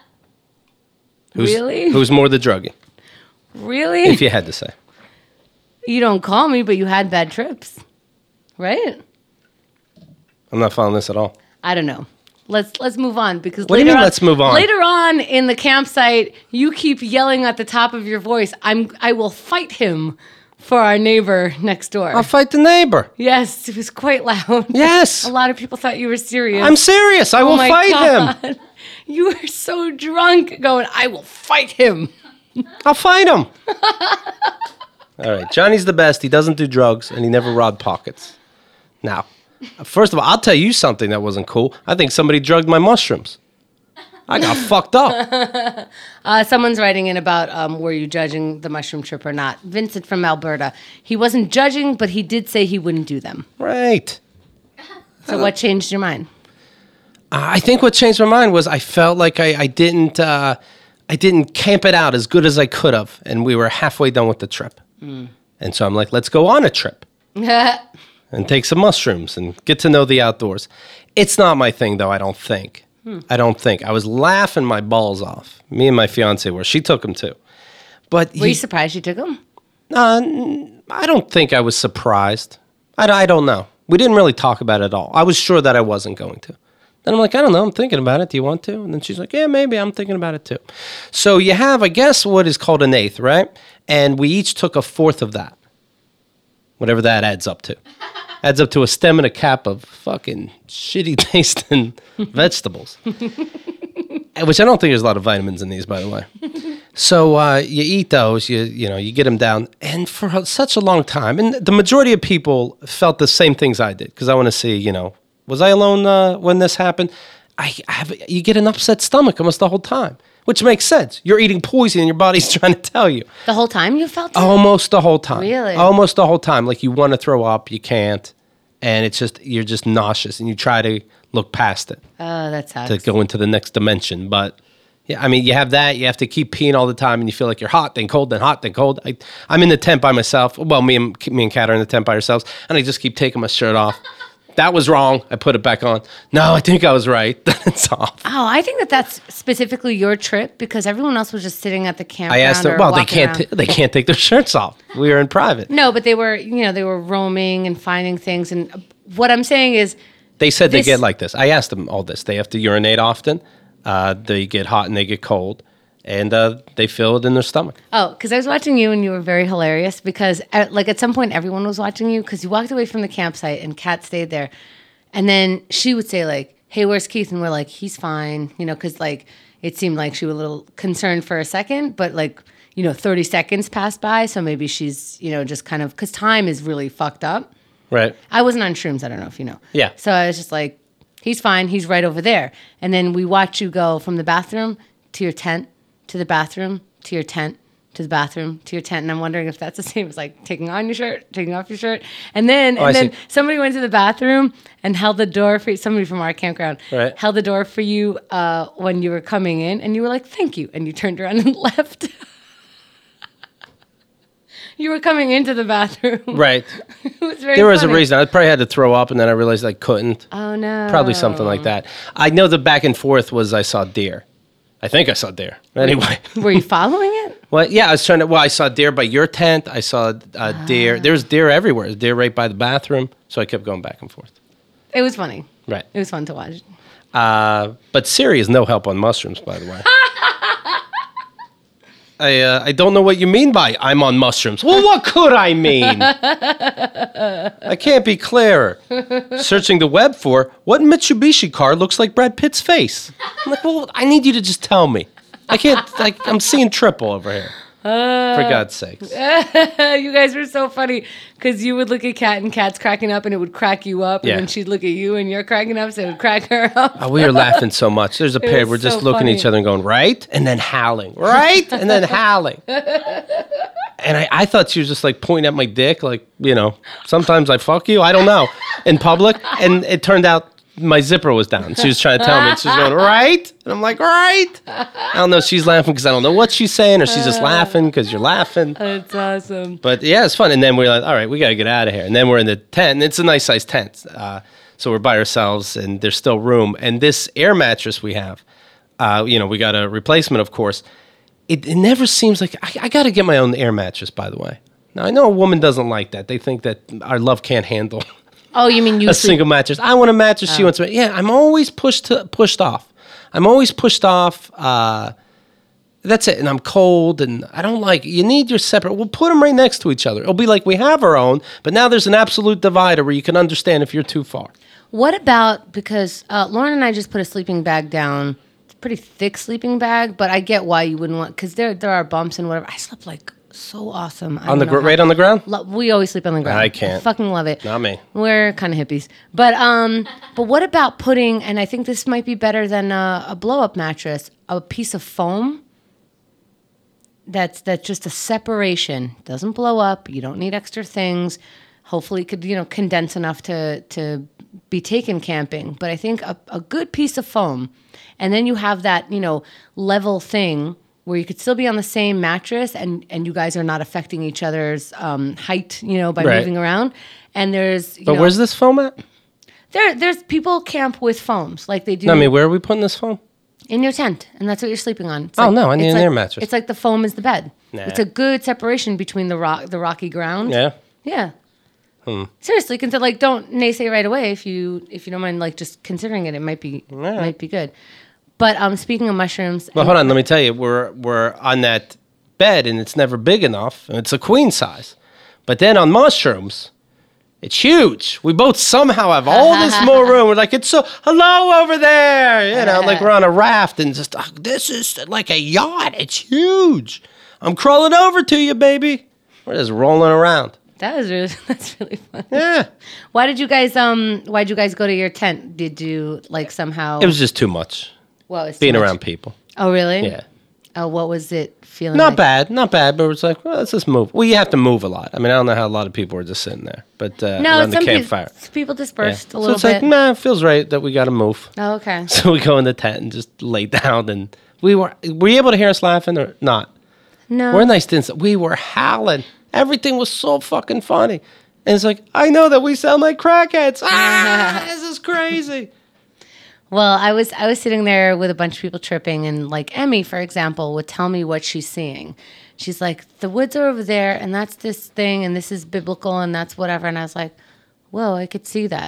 Really? Who's more the druggie, Really? if you had to say? You don't call me, but you had bad trips, right? I'm not following this at all. I don't know. Let's move on because What do you later mean, on- let's move on? Later on in the campsite, you keep yelling at the top of your voice, I will fight him for our neighbor next door. I'll fight the neighbor. Yes, it was quite loud. Yes. A lot of people thought you were serious. I'm serious. I Oh will my fight him. God. You were so drunk going, I will fight him. I'll fight him. All right. Johnny's the best. He doesn't do drugs, and he never robbed pockets. Now, first of all, I'll tell you something that wasn't cool. I think somebody drugged my mushrooms. I got fucked up. Someone's writing in about were you judging the mushroom trip or not. Vincent from Alberta. He wasn't judging, but he did say he wouldn't do them. Right. So what changed your mind? I think what changed my mind was I felt like I didn't camp it out as good as I could have, and we were halfway done with the trip. And so I'm like, let's go on a trip and take some mushrooms and get to know the outdoors. It's not my thing, though, I don't think. I don't think. I was laughing my balls off. Me and my fiance were. She took them, too. But Were you surprised you took them? I don't think I was surprised. I don't know. We didn't really talk about it at all. I was sure that I wasn't going to. Then I'm like, I don't know. I'm thinking about it. Do you want to? And then she's like, yeah, maybe. I'm thinking about it too. So you have, I guess, what is called an eighth, right? And we each took a fourth of that. Whatever that adds up to. Adds up to a stem and a cap of fucking shitty tasting vegetables. Which I don't think there's a lot of vitamins in these, by the way. So you eat those, you get them down. And for such a long time, and the majority of people felt the same things I did. Because I want to see, was I alone when this happened? You get an upset stomach almost the whole time, which makes sense. You're eating poison and your body's trying to tell you. The whole time you felt it? Almost the whole time. Really? Almost the whole time. Like you want to throw up, you can't. And you're just nauseous and you try to look past it Oh, that sucks. to go into the next dimension. But yeah, I mean, you have that. You have to keep peeing all the time and you feel like you're hot, then cold, then hot, then cold. I'm in the tent by myself. Well, me and Kat are in the tent by ourselves. And I just keep taking my shirt off. That was wrong. I put it back on. No, I think I was right. Then it's off. Oh, I think that's specifically your trip because everyone else was just sitting at the campground. I asked them. or Well, they walking can't. around. They can't take their shirts off. We were in private. No, but they were roaming and finding things. And what I'm saying is, They said they This- get like this. I asked them all this. They have to urinate often. They get hot and they get cold. And they feel it in their stomach. Oh, because I was watching you and you were very hilarious because, at some point, everyone was watching you because you walked away from the campsite and Kat stayed there. And then she would say, like, hey, where's Keith? And we're like, he's fine, because, like, it seemed like she was a little concerned for a second, but, like, 30 seconds passed by. So maybe she's, just kind of, because time is really fucked up. Right. I wasn't on shrooms. I don't know if you know. Yeah. So I was just like, he's fine. He's right over there. And then we watch you go from the bathroom to your tent, to the bathroom, to your tent, to the bathroom, to your tent. And I'm wondering if that's the same as like taking on your shirt, taking off your shirt. And then I see. somebody went to the bathroom and held the door for you. Somebody from our campground Right. held the door for you when you were coming in. And you were like, thank you. And you turned around and left. You were coming into the bathroom. Right. It was very There was a funny. reason. I probably had to throw up, and then I realized I couldn't. Oh, no. Probably something like that. I know the back and forth was I saw deer. I think I saw deer. Anyway. Were you following it? Well, yeah, I was trying to. Well, I saw deer by your tent. I saw deer. There's deer everywhere. There's deer right by the bathroom. So I kept going back and forth. It was funny. Right. It was fun to watch. But Siri is no help on mushrooms, by the way. I don't know what you mean by I'm on mushrooms. Well, what could I mean? I can't be clearer. Searching the web for what Mitsubishi car looks like Brad Pitt's face. I'm like, well, I need you to just tell me. I can't, I'm seeing triple over here. For God's sakes. You guys were so funny because you would look at Kat and Kat's cracking up and it would crack you up. Yeah. And then she'd look at you and you're cracking up, so it would crack her up. Oh, we were laughing so much. There's a pair. was We're just so looking at funny. each other and going, right? And then howling. Right? And then howling. And I thought she was just like pointing at my dick, like, sometimes I fuck you. I don't know. In public. And it turned out my zipper was down. She was trying to tell me. And she's going, right? And I'm like, right? I don't know if she's laughing because I don't know what she's saying or she's just laughing because you're laughing. That's awesome. But yeah, it's fun. And then we're like, all right, we got to get out of here. And then we're in the tent. And it's a nice sized tent. So we're by ourselves and there's still room. And this air mattress we have, we got a replacement, of course. It never seems like I got to get my own air mattress, by the way. Now, I know a woman doesn't like that. They think that our love can't handle Oh, you mean you a sleep? single mattress. I want a mattress. She wants. Yeah, I'm always pushed off. I'm always pushed off. That's it. And I'm cold, and I don't like. You need your separate. We'll put them right next to each other. It'll be like we have our own, but now there's an absolute divider where you can understand if you're too far. What about, because Lauren and I just put a sleeping bag down. It's a pretty thick sleeping bag, but I get why you wouldn't want, because there are bumps and whatever. I slept like so awesome. Right on the ground. We always sleep on the ground. I can't. I fucking love it. Not me. We're kind of hippies. But what about putting, and I think this might be better than a blow-up mattress, a piece of foam that's just a separation. Doesn't blow up. You don't need extra things. Hopefully it could, condense enough to be taken camping. But I think a good piece of foam, and then you have that, level thing where you could still be on the same mattress and you guys are not affecting each other's height, by Right. moving around. And there's, But where's this foam at? there's people camp with foams like they do No, I mean, where are we putting this foam? in your tent, and that's what you're sleeping on. It's Oh, no, I need it's an air mattress. It's like the foam is the bed. Nah. It's a good separation between the rocky ground. Yeah. Yeah. Seriously, consider, don't naysay right away if you don't mind just considering it. It might be good. But speaking of mushrooms, Well, hold on. Let me tell you, we're on that bed, and it's never big enough, and it's a queen size. But then on mushrooms, it's huge. We both somehow have all this more room. We're like, it's so hello over there, like we're on a raft, and just this is like a yacht. It's huge. I'm crawling over to you, baby. We're just rolling around. that's really fun. Yeah, Why'd you guys go to your tent? Did you somehow? it was just too much it's too being much. around people. Oh, really? Yeah. Oh, what was it feeling? Not like? bad, but it's like, well, let's just move. Well, you have to move a lot. I mean, I don't know how a lot of people were just sitting there, but No, around the some campfire. people dispersed a So little it's bit. like, nah, it feels right that we got to move. Oh, okay. So we go in the tent and just lay down, and were you able to hear us laughing or not? No. We're a nice distance. We were howling. Everything was so fucking funny. And it's like, I know that we sound like crackheads. This is crazy. Well, I was sitting there with a bunch of people tripping, and Emmy, for example, would tell me what she's seeing. She's like, the woods are over there, and that's this thing, and this is biblical, and that's whatever. And I was like, whoa, I could see that.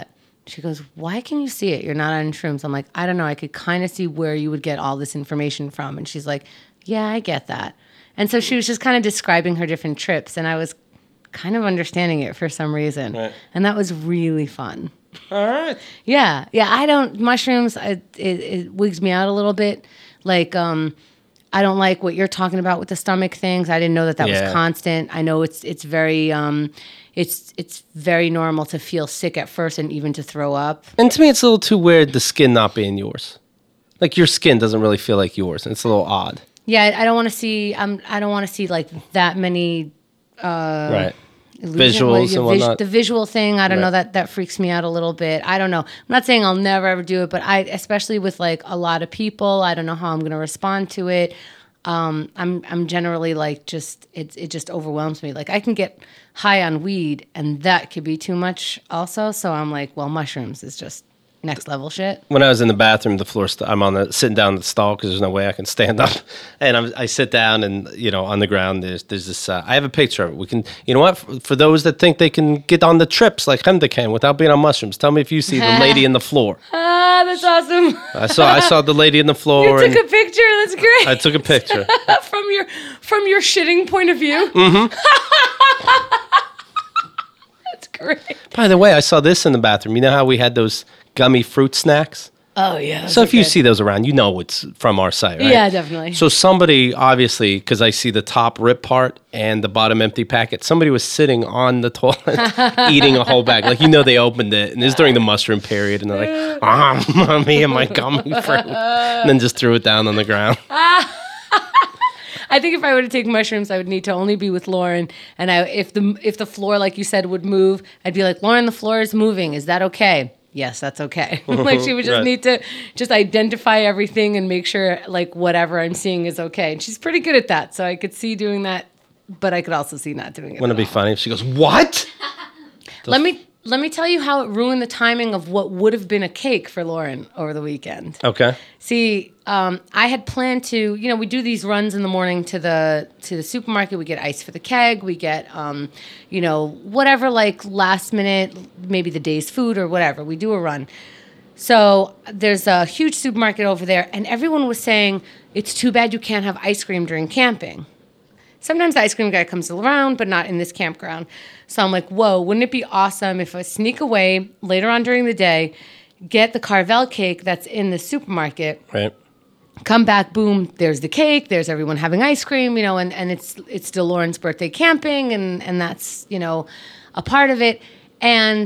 She goes, why can you see it? You're not on shrooms. I'm like, I don't know. I could kind of see where you would get all this information from. And she's like, yeah, I get that. And so she was just kind of describing her different trips, and I was kind of understanding it for some reason. Right. And that was really fun. All right. Yeah. I don't, mushrooms, it wigs me out a little bit. Like, I don't like what you're talking about with the stomach things. I didn't know that was constant. I know it's very, it's very normal to feel sick at first and even to throw up. And to me, it's a little too weird, the skin not being yours. Like your skin doesn't really feel like yours, and it's a little odd. Yeah, I don't want to see. I don't want to see like that many. Right. Visuals and whatnot. The visual thing, I don't know, that freaks me out a little bit. I don't know. I'm not saying I'll never ever do it, but especially with like a lot of people, I don't know how I'm going to respond to it. I'm generally like it just overwhelms me. Like I can get high on weed and that could be too much also. So I'm like, well, mushrooms is just next level shit. When I was in the bathroom, the floor, I'm sitting down in the stall because there's no way I can stand up, and I sit down, and on the ground there's this. I have a picture of it. We can, you know what? For those that think they can get on the trips like Hemda can without being on mushrooms, tell me if you see the lady in the floor. Ah, that's awesome. I saw the lady in the floor. You took a picture. That's great. I took a picture from your shitting point of view. Mm-hmm. That's great. By the way, I saw this in the bathroom. You know how we had those gummy fruit snacks? Oh, yeah. So if you see those around, you know it's from our site, right? Yeah, definitely. So somebody, obviously, because I see the top rip part and the bottom empty packet, somebody was sitting on the toilet eating a whole bag. Like, they opened it, and this is during the mushroom period, and they're like, me and my gummy fruit. And then just threw it down on the ground. I think if I were to take mushrooms, I would need to only be with Lauren. And if the floor, like you said, would move, I'd be like, Lauren, the floor is moving. Is that okay? Yes, that's okay. Like she would just need to just identify everything and make sure like whatever I'm seeing is okay. And she's pretty good at that. So I could see doing that, but I could also see not doing it. Wouldn't it be funny if she goes, what? Let me tell you how it ruined the timing of what would have been a cake for Lauren over the weekend. Okay. See, I had planned to, we do these runs in the morning to the supermarket. We get ice for the keg. We get, whatever, like last minute, maybe the day's food or whatever. We do a run. So there's a huge supermarket over there, and everyone was saying, it's too bad you can't have ice cream during camping. Sometimes the ice cream guy comes around, but not in this campground. So I'm like, whoa, wouldn't it be awesome if I sneak away later on during the day, get the Carvel cake that's in the supermarket, right? Come back, boom, there's the cake, there's everyone having ice cream, and it's still Lauren's birthday camping, and that's, a part of it. And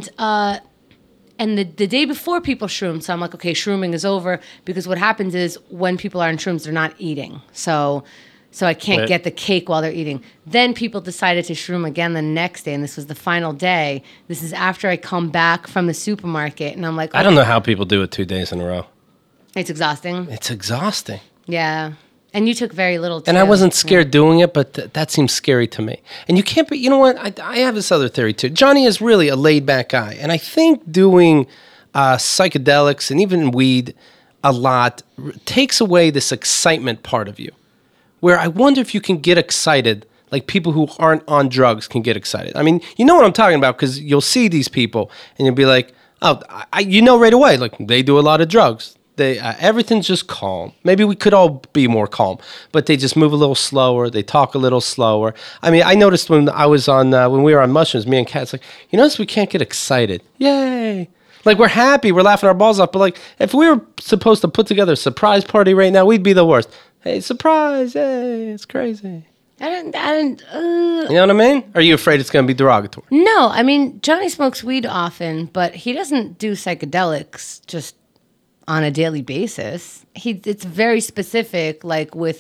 the day before people shroom, so I'm like, okay, shrooming is over, because what happens is when people are in shrooms, they're not eating. So I can't get the cake while they're eating. Then people decided to shroom again the next day, and this was the final day. This is after I come back from the supermarket, and I'm like, okay. I don't know how people do it 2 days in a row. It's exhausting. It's exhausting. Yeah. And you took very little too. And I wasn't scared doing it, but that seems scary to me. And you can't be, you know what? I have this other theory too. Johnny is really a laid-back guy. And I think doing psychedelics and even weed a lot takes away this excitement part of you. Where I wonder if you can get excited like people who aren't on drugs can get excited. I mean, you know what I'm talking about, because you'll see these people and you'll be like, oh, right away, like they do a lot of drugs. They everything's just calm. Maybe we could all be more calm, but they just move a little slower. They talk a little slower. I mean, I noticed when I was on when we were on mushrooms, me and Kat, it's like, notice we can't get excited. Yay! Like we're happy, we're laughing our balls off. But like if we were supposed to put together a surprise party right now, we'd be the worst. Hey, surprise! Hey, it's crazy. I don't. You know what I mean? Are you afraid it's going to be derogatory? No, I mean Johnny smokes weed often, but he doesn't do psychedelics just on a daily basis. It's very specific, like with,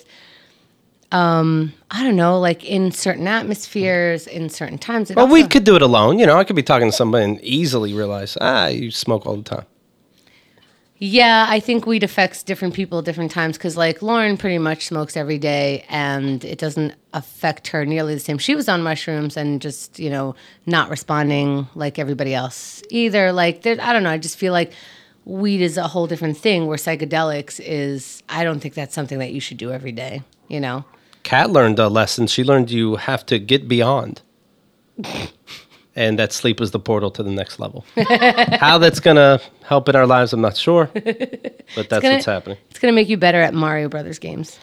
I don't know, like in certain atmospheres, in certain times. Well, we could do it alone. I could be talking to somebody and easily realize, you smoke all the time. Yeah, I think weed affects different people at different times, because like Lauren pretty much smokes every day and it doesn't affect her nearly the same. She was on mushrooms and just, not responding like everybody else either. Like, I don't know, I just feel like weed is a whole different thing, where psychedelics is, I don't think that's something that you should do every day, Kat learned a lesson. She learned you have to get beyond. and that sleep was the portal to the next level. How that's going to help in our lives, I'm not sure, but that's what's happening. It's gonna make you better at Mario Brothers games.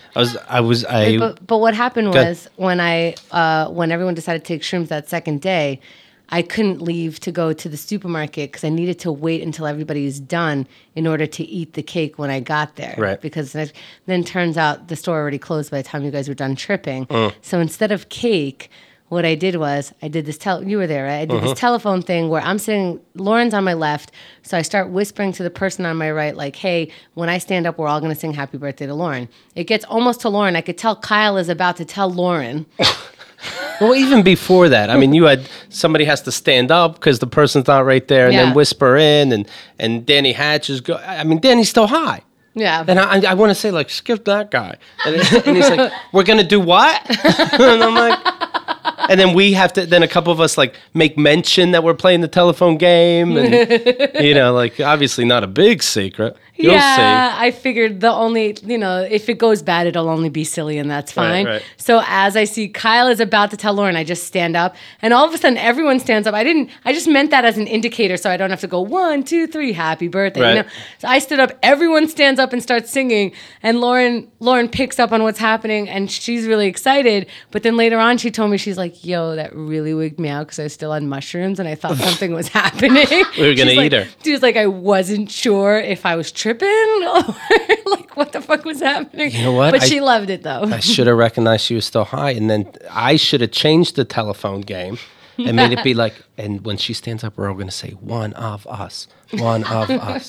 But what happened was when everyone decided to take shrooms that second day, I couldn't leave to go to the supermarket because I needed to wait until everybody is done in order to eat the cake when I got there. Right. Because then turns out the store already closed by the time you guys were done tripping. So instead of cake, what I did was I did this. You were there, right? I did this telephone thing where I'm sitting. Lauren's on my left, so I start whispering to the person on my right, like, "Hey, when I stand up, we're all going to sing Happy Birthday to Lauren." It gets almost to Lauren. I could tell Kyle is about to tell Lauren. Well, even before that, I mean, you had somebody has to stand up because the person's not right there, and then whisper in, and Danny Hatch is I mean, Danny's still high. Yeah. And I want to say, like, skip that guy. And he's like, we're going to do what? And I'm like, and then we have to, then a couple of us, like, make mention that we're playing the telephone game. And, you know, like, obviously not a big secret. You'll see. I figured if it goes bad, it'll only be silly, and that's fine. Right. So as I see Kyle is about to tell Lauren, I just stand up, and all of a sudden everyone stands up. I just meant that as an indicator, so I don't have to go 1, 2, 3, happy birthday. Right. You know? So I stood up, everyone stands up and starts singing, and Lauren picks up on what's happening, and she's really excited. But then later on, she told me, she's like, "Yo, that really wigged me out because I was still on mushrooms, and I thought something was happening." We were gonna eat her. She was like, "I wasn't sure if I was tripping or like what the fuck was happening." You know what? But she loved it though. I should have recognized she was still high, and then I should have changed the telephone game and made it be like, and when she stands up, we're all going to say, "One of us, one of us."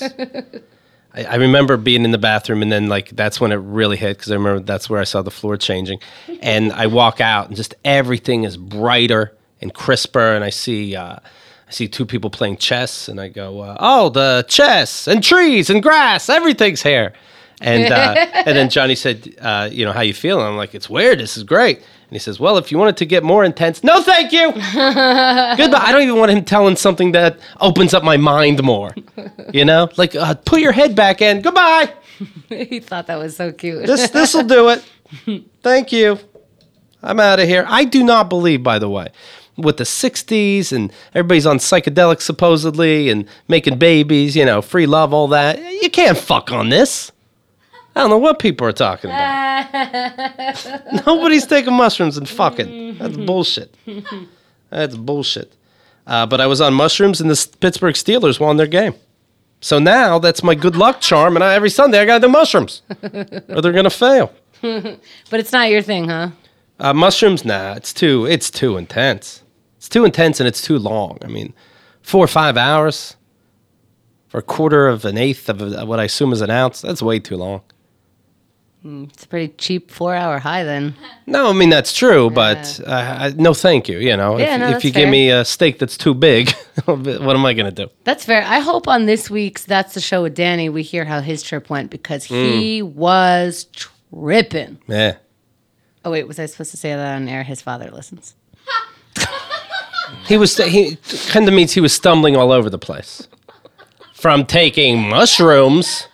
I remember being in the bathroom, and then like that's when it really hit, because I remember that's where I saw the floor changing, and I walk out, and just everything is brighter and crisper, and I see two people playing chess, and I go, "Oh, the chess and trees and grass, everything's here." And and then Johnny said, "How you feeling?" I'm like, "It's weird. This is great." And he says, "Well, if you want it to get more intense, no, thank you. Goodbye. I don't even want him telling something that opens up my mind more. Like put your head back in. Goodbye." He thought that was so cute. This will do it. Thank you. I'm out of here. I do not believe, by the way, with the 60s and everybody's on psychedelics supposedly and making babies, free love, all that. You can't fuck on this. I don't know what people are talking about. Nobody's taking mushrooms and fucking. That's bullshit. That's bullshit. But I was on mushrooms and the Pittsburgh Steelers won their game. So now that's my good luck charm, and every Sunday I got to do mushrooms or they're going to fail. But it's not your thing, huh? Mushrooms, nah, it's too intense. It's too intense and it's too long. I mean, 4 or 5 hours for a quarter of an eighth of what I assume is an ounce, that's way too long. It's a pretty cheap 4-hour high then. No, I mean, that's true, but no thank you, if you give me a steak that's too big, what am I going to do? That's fair. I hope on this week's That's the Show with Danny, we hear how his trip went, because he was tripping. Yeah. Oh, wait, was I supposed to say that on air? His father listens. He kind of means he was stumbling all over the place. From taking mushrooms.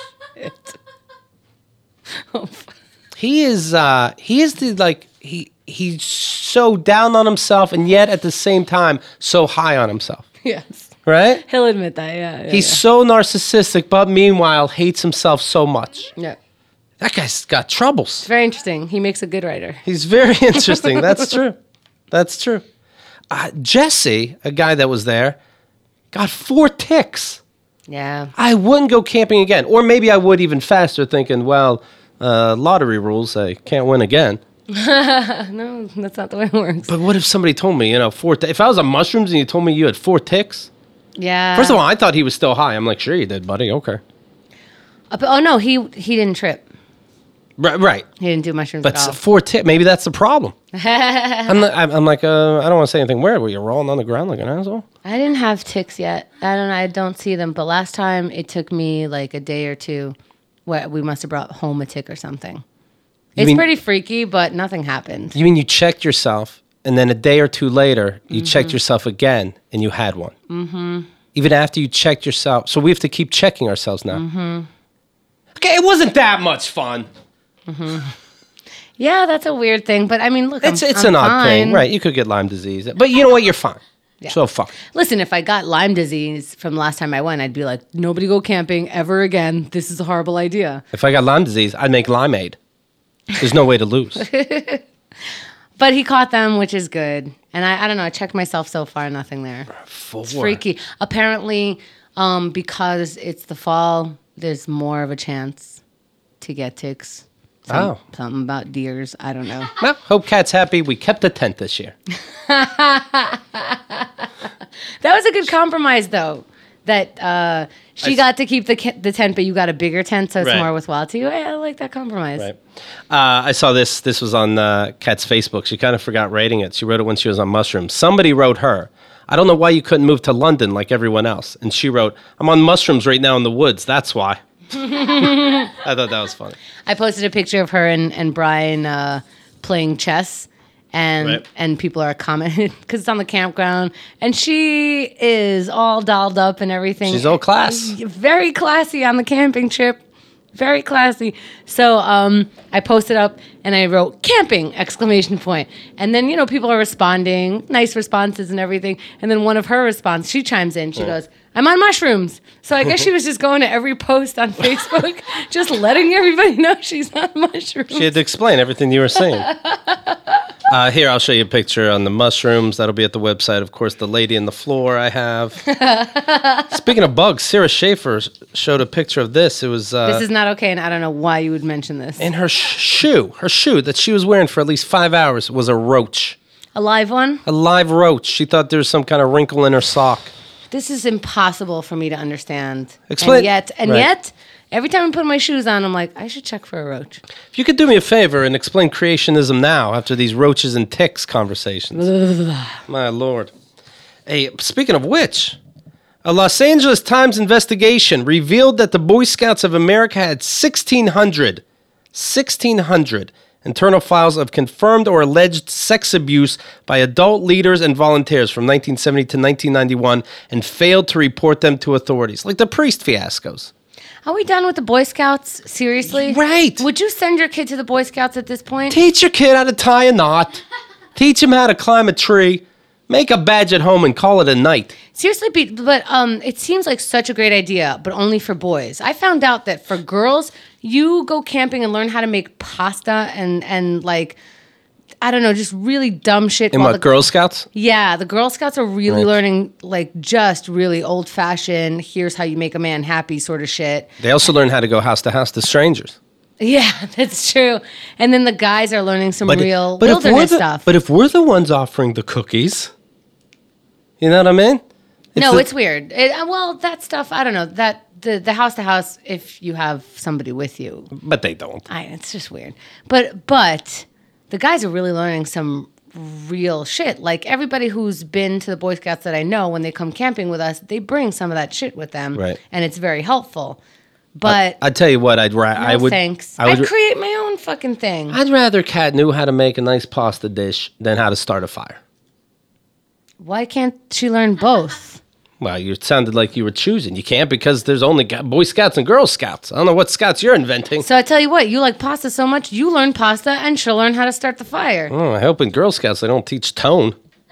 He's so down on himself, and yet at the same time so high on himself. Yes. Right? He'll admit that, yeah. He's so narcissistic, but meanwhile hates himself so much. Yeah. That guy's got troubles. It's very interesting. He makes a good writer. He's very interesting. That's true. That's true. Jesse, a guy that was there, got 4 ticks. Yeah. I wouldn't go camping again. Or maybe I would even faster, thinking, well, lottery rules, I can't win again. No, that's not the way it works. But what if somebody told me, 4 if I was on mushrooms and you told me you had 4 ticks? Yeah. First of all, I thought he was still high. I'm like, sure you did, buddy. Okay. Oh, no, he didn't trip. Right. He didn't do mushrooms But at all. 4 ticks, maybe that's the problem. I'm like, I don't want to say anything weird. Were you rolling on the ground like an asshole? I didn't have ticks yet. I don't see them. But last time it took me like a day or two. We must have brought home a tick or something. It's pretty freaky, but nothing happened. You mean you checked yourself, and then a day or two later, you checked yourself again, and you had one? Mm-hmm. Even after you checked yourself. So we have to keep checking ourselves now. Mm-hmm. Okay, it wasn't that much fun. Mm-hmm. Yeah, that's a weird thing. But I mean, look, it's I'm an odd fine. thing. Right, you could get Lyme disease. But you know what? You're fine. Yeah. So fuck. Listen, if I got Lyme disease from last time I went, I'd be like, nobody go camping ever again. This is a horrible idea. If I got Lyme disease, I'd make limeade. There's no way to lose. But he caught them, which is good. And I don't know. I checked myself so far, nothing there. It's freaky. Apparently, because it's the fall, there's more of a chance to get ticks. Something about deers. I don't know. Well, hope Kat's happy. We kept the tent this year. That was a good compromise, though. That she got to keep the tent, but you got a bigger tent, so it's Right. more worthwhile to you. I like that compromise. Right. I saw this. This was on Kat's Facebook. She kind of forgot writing it. She wrote it when she was on mushrooms. Somebody wrote her, I don't know why you couldn't move to London like everyone else. And she wrote, I'm on mushrooms right now in the woods. That's why. I thought that was funny. I posted a picture of her and Brian playing chess, and people are commenting because it's on the campground, and she is all dolled up and everything. She's all class. Very classy on the camping trip. Very classy. So I posted up and I wrote camping ! And then, people are responding, nice responses and everything. And then one of her responses, she chimes in. She goes, I'm on mushrooms. So I guess she was just going to every post on Facebook, just letting everybody know she's on mushrooms. She had to explain everything you were saying. Here, I'll show you a picture on the mushrooms. That'll be at the website. Of course, the lady in the floor I have. Speaking of bugs, Sarah Schaefer showed a picture of this. It was... this is not okay, and I don't know why you would mention this. in her shoe that she was wearing for at least 5 hours was a roach. A live one? A live roach. She thought there was some kind of wrinkle in her sock. This is impossible for me to understand. Explain. And yet, every time I put my shoes on, I'm like, I should check for a roach. If you could do me a favor and explain creationism now after these roaches and ticks conversations. My Lord. Hey, speaking of which, a Los Angeles Times investigation revealed that the Boy Scouts of America had 1,600 internal files of confirmed or alleged sex abuse by adult leaders and volunteers from 1970 to 1991 and failed to report them to authorities, like the priest fiascos. Are we done with the Boy Scouts? Seriously? Right. Would you send your kid to the Boy Scouts at this point? Teach your kid how to tie a knot. Teach him how to climb a tree. Make a badge at home and call it a night. Seriously, Pete, but it seems like such a great idea, but only for boys. I found out that for girls, you go camping and learn how to make pasta and like, I don't know, just really dumb shit. And what, Girl Scouts? Yeah, the Girl Scouts are really learning like just really old-fashioned, here's how you make a man happy sort of shit. They also learn how to go house to house to strangers. Yeah, that's true. And then the guys are learning some real wilderness stuff. But if we're the ones offering the cookies, you know what I mean? It's weird. Well, that stuff, I don't know. That the house to house, if you have somebody with you. But they don't. It's just weird. But the guys are really learning some real shit. Like everybody who's been to the Boy Scouts that I know, when they come camping with us, they bring some of that shit with them. Right. And it's very helpful. But I'd tell you what, I'd thanks. I'd create my own fucking thing. I'd rather Kat knew how to make a nice pasta dish than how to start a fire. Why can't she learn both? Well, you sounded like you were choosing. You can't because there's only Boy Scouts and Girl Scouts. I don't know what Scouts you're inventing. So I tell you what, you like pasta so much, you learn pasta and she'll learn how to start the fire. Oh, I hope in Girl Scouts they don't teach tone.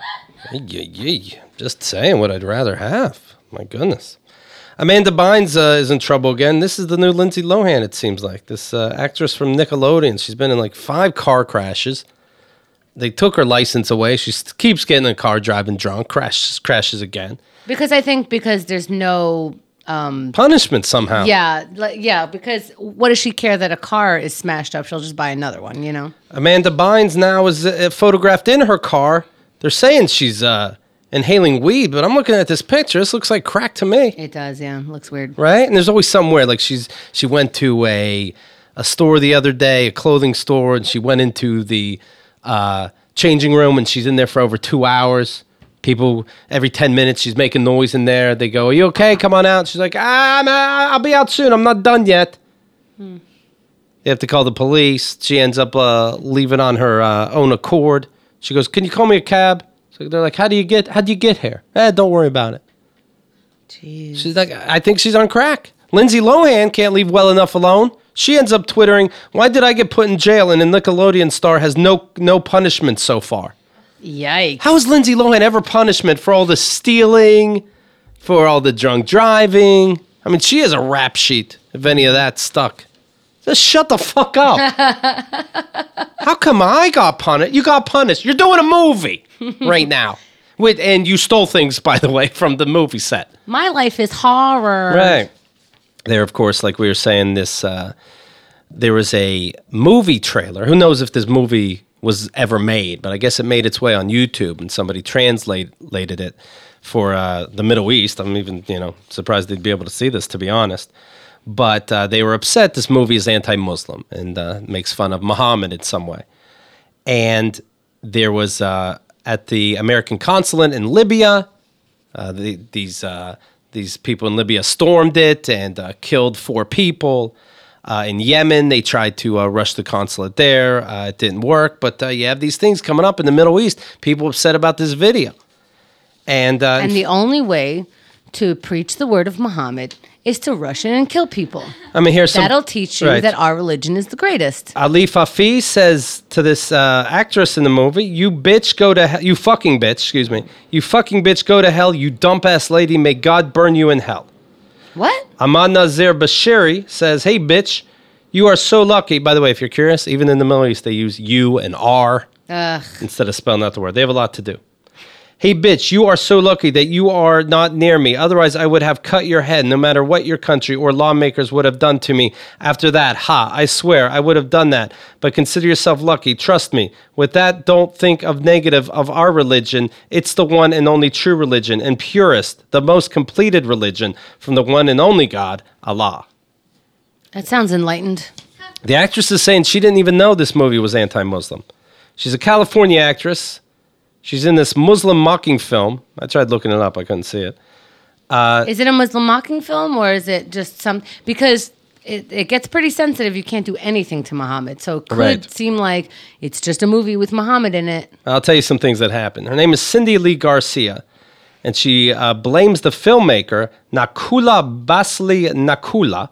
Just saying what I'd rather have. My goodness. Amanda Bynes is in trouble again. This is the new Lindsay Lohan, it seems like. This actress from Nickelodeon. She's been in like 5 car crashes. They took her license away. She keeps getting in a car driving drunk, crashes again. Because there's no... punishment somehow. Yeah, because what does she care that a car is smashed up? She'll just buy another one, you know? Amanda Bynes now is photographed in her car. They're saying she's inhaling weed, but I'm looking at this picture. This looks like crack to me. It does, yeah. It looks weird. Right? And there's always somewhere, like she went to a store the other day, a clothing store, and she went into the changing room, and she's in there for over 2 hours. People, every 10 minutes, she's making noise in there. They go, "Are you okay? Come on out." She's like, I'll be out soon. I'm not done yet. They have to call the police. She ends up leaving on her own accord. She goes, "Can you call me a cab?" So they're like, "How do you get here?" Don't worry about it. Jeez. She's like, I think she's on crack. Lindsay Lohan can't leave well enough alone. She ends up twittering, "Why did I get put in jail and a Nickelodeon star has no punishment so far?" Yikes. How is Lindsay Lohan ever punishment for all the stealing, for all the drunk driving? I mean, she has a rap sheet if any of that stuck. Just shut the fuck up. How come I got punished? You got punished. You're doing a movie right now. And you stole things, by the way, from the movie set. My life is horror. Right. There, of course, like we were saying, there was a movie trailer. Who knows if this movie was ever made, but I guess it made its way on YouTube and somebody translated it for the Middle East. I'm even, surprised they'd be able to see this, to be honest. But they were upset this movie is anti-Muslim and makes fun of Muhammad in some way. And there was, at the American consulate in Libya, these people in Libya stormed it and killed 4 people. In Yemen, they tried to rush the consulate there. It didn't work. But you have these things coming up in the Middle East. People upset about this video. And the only way to preach the word of Muhammad is to rush in and kill people. I mean, here's That'll teach you that our religion is the greatest. Ali Fafi says to this actress in the movie, "You bitch, go to hell. You fucking bitch, excuse me. You fucking bitch, go to hell. You dump ass lady. May God burn you in hell." What? Ahmad Nazir Bashiri says, "Hey bitch, you are so lucky." By the way, if you're curious, even in the Middle East, they use you and R instead of spelling out the word. They have a lot to do. "Hey bitch, you are so lucky that you are not near me. Otherwise, I would have cut your head no matter what your country or lawmakers would have done to me. After that, I swear I would have done that. But consider yourself lucky. Trust me. With that, don't think of negative of our religion. It's the one and only true religion and purest, the most completed religion from the one and only God, Allah." That sounds enlightened. The actress is saying she didn't even know this movie was anti-Muslim. She's a California actress. She's in this Muslim mocking film. I tried looking it up. I couldn't see it. Is it a Muslim mocking film or is it just some... Because it gets pretty sensitive. You can't do anything to Muhammad. So it could seem like it's just a movie with Muhammad in it. I'll tell you some things that happened. Her name is Cindy Lee Garcia. And she blames the filmmaker, Nakula Basli Nakula,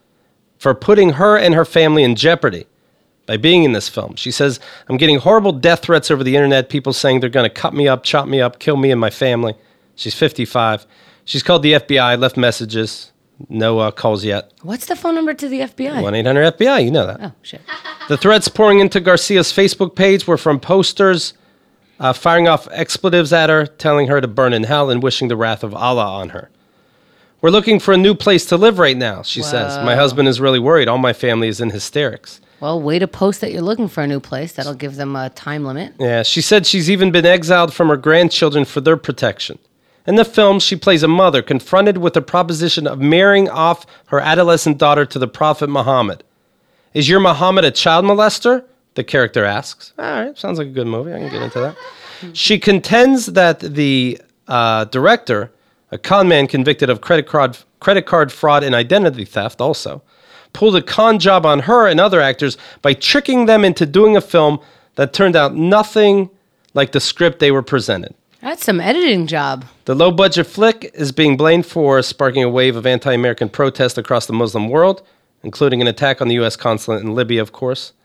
for putting her and her family in jeopardy by being in this film. She says, "I'm getting horrible death threats over the internet, people saying they're going to cut me up, chop me up, kill me and my family." She's 55. She's called the FBI, left messages, no calls yet. What's the phone number to the FBI? 1-800-FBI, you know that. Oh, shit. The threats pouring into Garcia's Facebook page were from posters firing off expletives at her, telling her to burn in hell and wishing the wrath of Allah on her. "We're looking for a new place to live right now," she says. "My husband is really worried. All my family is in hysterics." Well, way to post that you're looking for a new place. That'll give them a time limit. Yeah, she said she's even been exiled from her grandchildren for their protection. In the film, she plays a mother confronted with the proposition of marrying off her adolescent daughter to the Prophet Muhammad. "Is your Muhammad a child molester?" the character asks. All right, sounds like a good movie. I can get into that. She contends that the director, a con man convicted of credit card fraud and identity theft also, pulled a con job on her and other actors by tricking them into doing a film that turned out nothing like the script they were presented. That's some editing job. The low-budget flick is being blamed for sparking a wave of anti-American protest across the Muslim world, including an attack on the U.S. consulate in Libya, of course.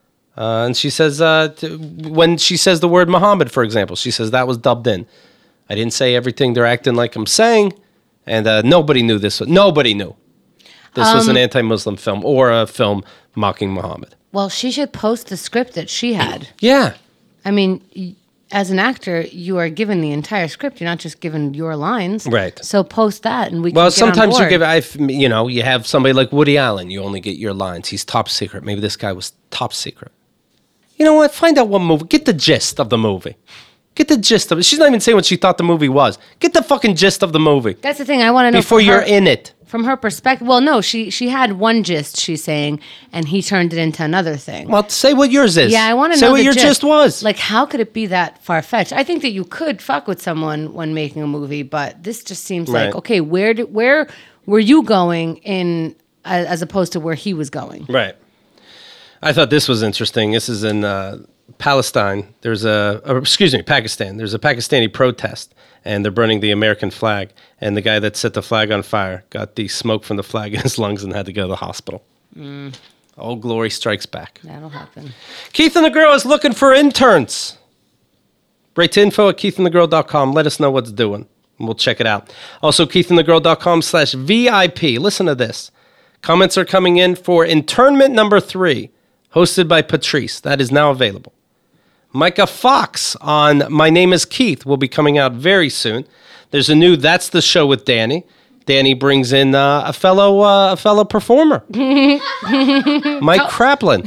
And she says, when she says the word Muhammad, for example, she says that was dubbed in. I didn't say everything they're acting like I'm saying, and nobody knew this. Nobody knew this was an anti-Muslim film or a film mocking Muhammad. Well, she should post the script that she had. Yeah. I mean, as an actor, you are given the entire script. You're not just given your lines. Right. So post that, and we can Well, get sometimes on board. you have somebody like Woody Allen. You only get your lines. He's top secret. Maybe this guy was top secret. You know what? Find out what movie. Get the gist of the movie. Get the gist of it. She's not even saying what she thought the movie was. Get the fucking gist of the movie. That's the thing. I want to know before you're in it. From her perspective. Well, no, she had one gist, she's saying, and he turned it into another thing. Well, say what yours is. Yeah, I want to say know what the your gist was. Like, how could it be that far-fetched? I think that you could fuck with someone when making a movie, but this just seems like, okay, where were you going in as opposed to where he was going? Right. I thought this was interesting. This is in Palestine. Pakistan. There's a Pakistani protest, and they're burning the American flag. And the guy that set the flag on fire got the smoke from the flag in his lungs and had to go to the hospital. Old glory strikes back. That'll happen. Keith and the girl is looking for interns. Write to info@keithandthegirl.com. Let us know what's doing, and we'll check it out. Also, keithandthegirl.com/VIP. Listen to this. Comments are coming in for Internment number 3, hosted by Patrice. That is now available. Micah Fox on My Name is Keith will be coming out very soon. There's a new That's the Show with Danny. Danny brings in a fellow performer, Mike Kraplin.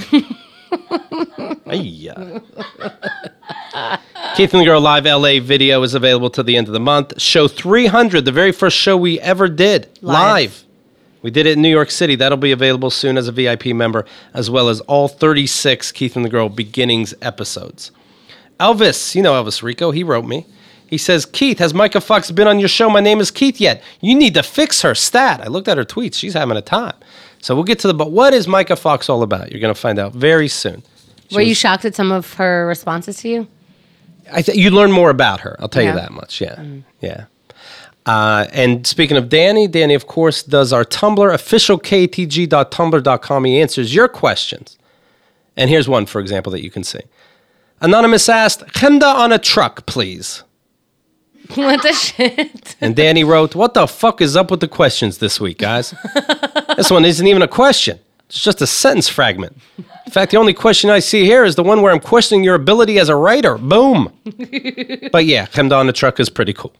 Keith and the Girl Live LA video is available to the end of the month. Show 300, the very first show we ever did, live. We did it in New York City. That'll be available soon as a VIP member, as well as all 36 Keith and the Girl Beginnings episodes. Elvis, you know Elvis Rico, he wrote me. He says, Keith, has Micah Fox been on your show? My Name is Keith yet? You need to fix her stat. I looked at her tweets. She's having a time. So we'll get to but what is Micah Fox all about? You're going to find out very soon. Were you shocked at some of her responses to you? You learn more about her. I'll tell you that much. Yeah. Yeah. And speaking of Danny, of course, does our Tumblr, officialktg.tumblr.com. He answers your questions. And here's one, for example, that you can see. Anonymous asked, Chemda on a truck, please. What the shit? And Danny wrote, what the fuck is up with the questions this week, guys? This one isn't even a question. It's just a sentence fragment. In fact, the only question I see here is the one where I'm questioning your ability as a writer. Boom. But yeah, Chemda on the truck is pretty cool.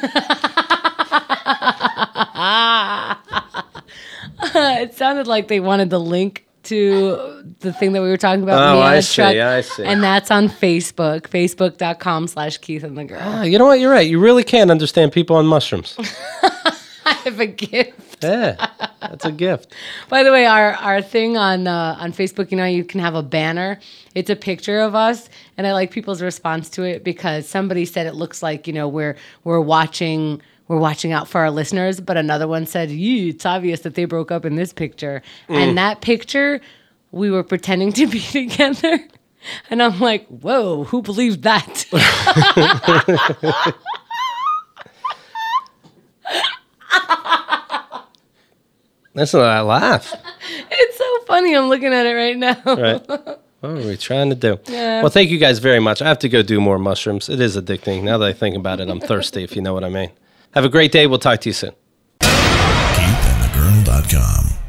It sounded like they wanted the link to the thing that we were talking about. Oh, I see. And that's on Facebook, facebook.com/Keith and the Girl. You know what? You're right. You really can understand people on mushrooms. I have a gift. Yeah, that's a gift. By the way, our thing on Facebook, you can have a banner. It's a picture of us, and I like people's response to it because somebody said it looks like we're watching out for our listeners, but another one said, it's obvious that they broke up in this picture. And that picture, we were pretending to be together. And I'm like, whoa, who believed that? That's not I laugh. It's so funny. I'm looking at it right now. Right. What are we trying to do? Yeah. Well, thank you guys very much. I have to go do more mushrooms. It is addicting. Now that I think about it, I'm thirsty, if you know what I mean. Have a great day. We'll talk to you soon. KeithAndTheGirl.com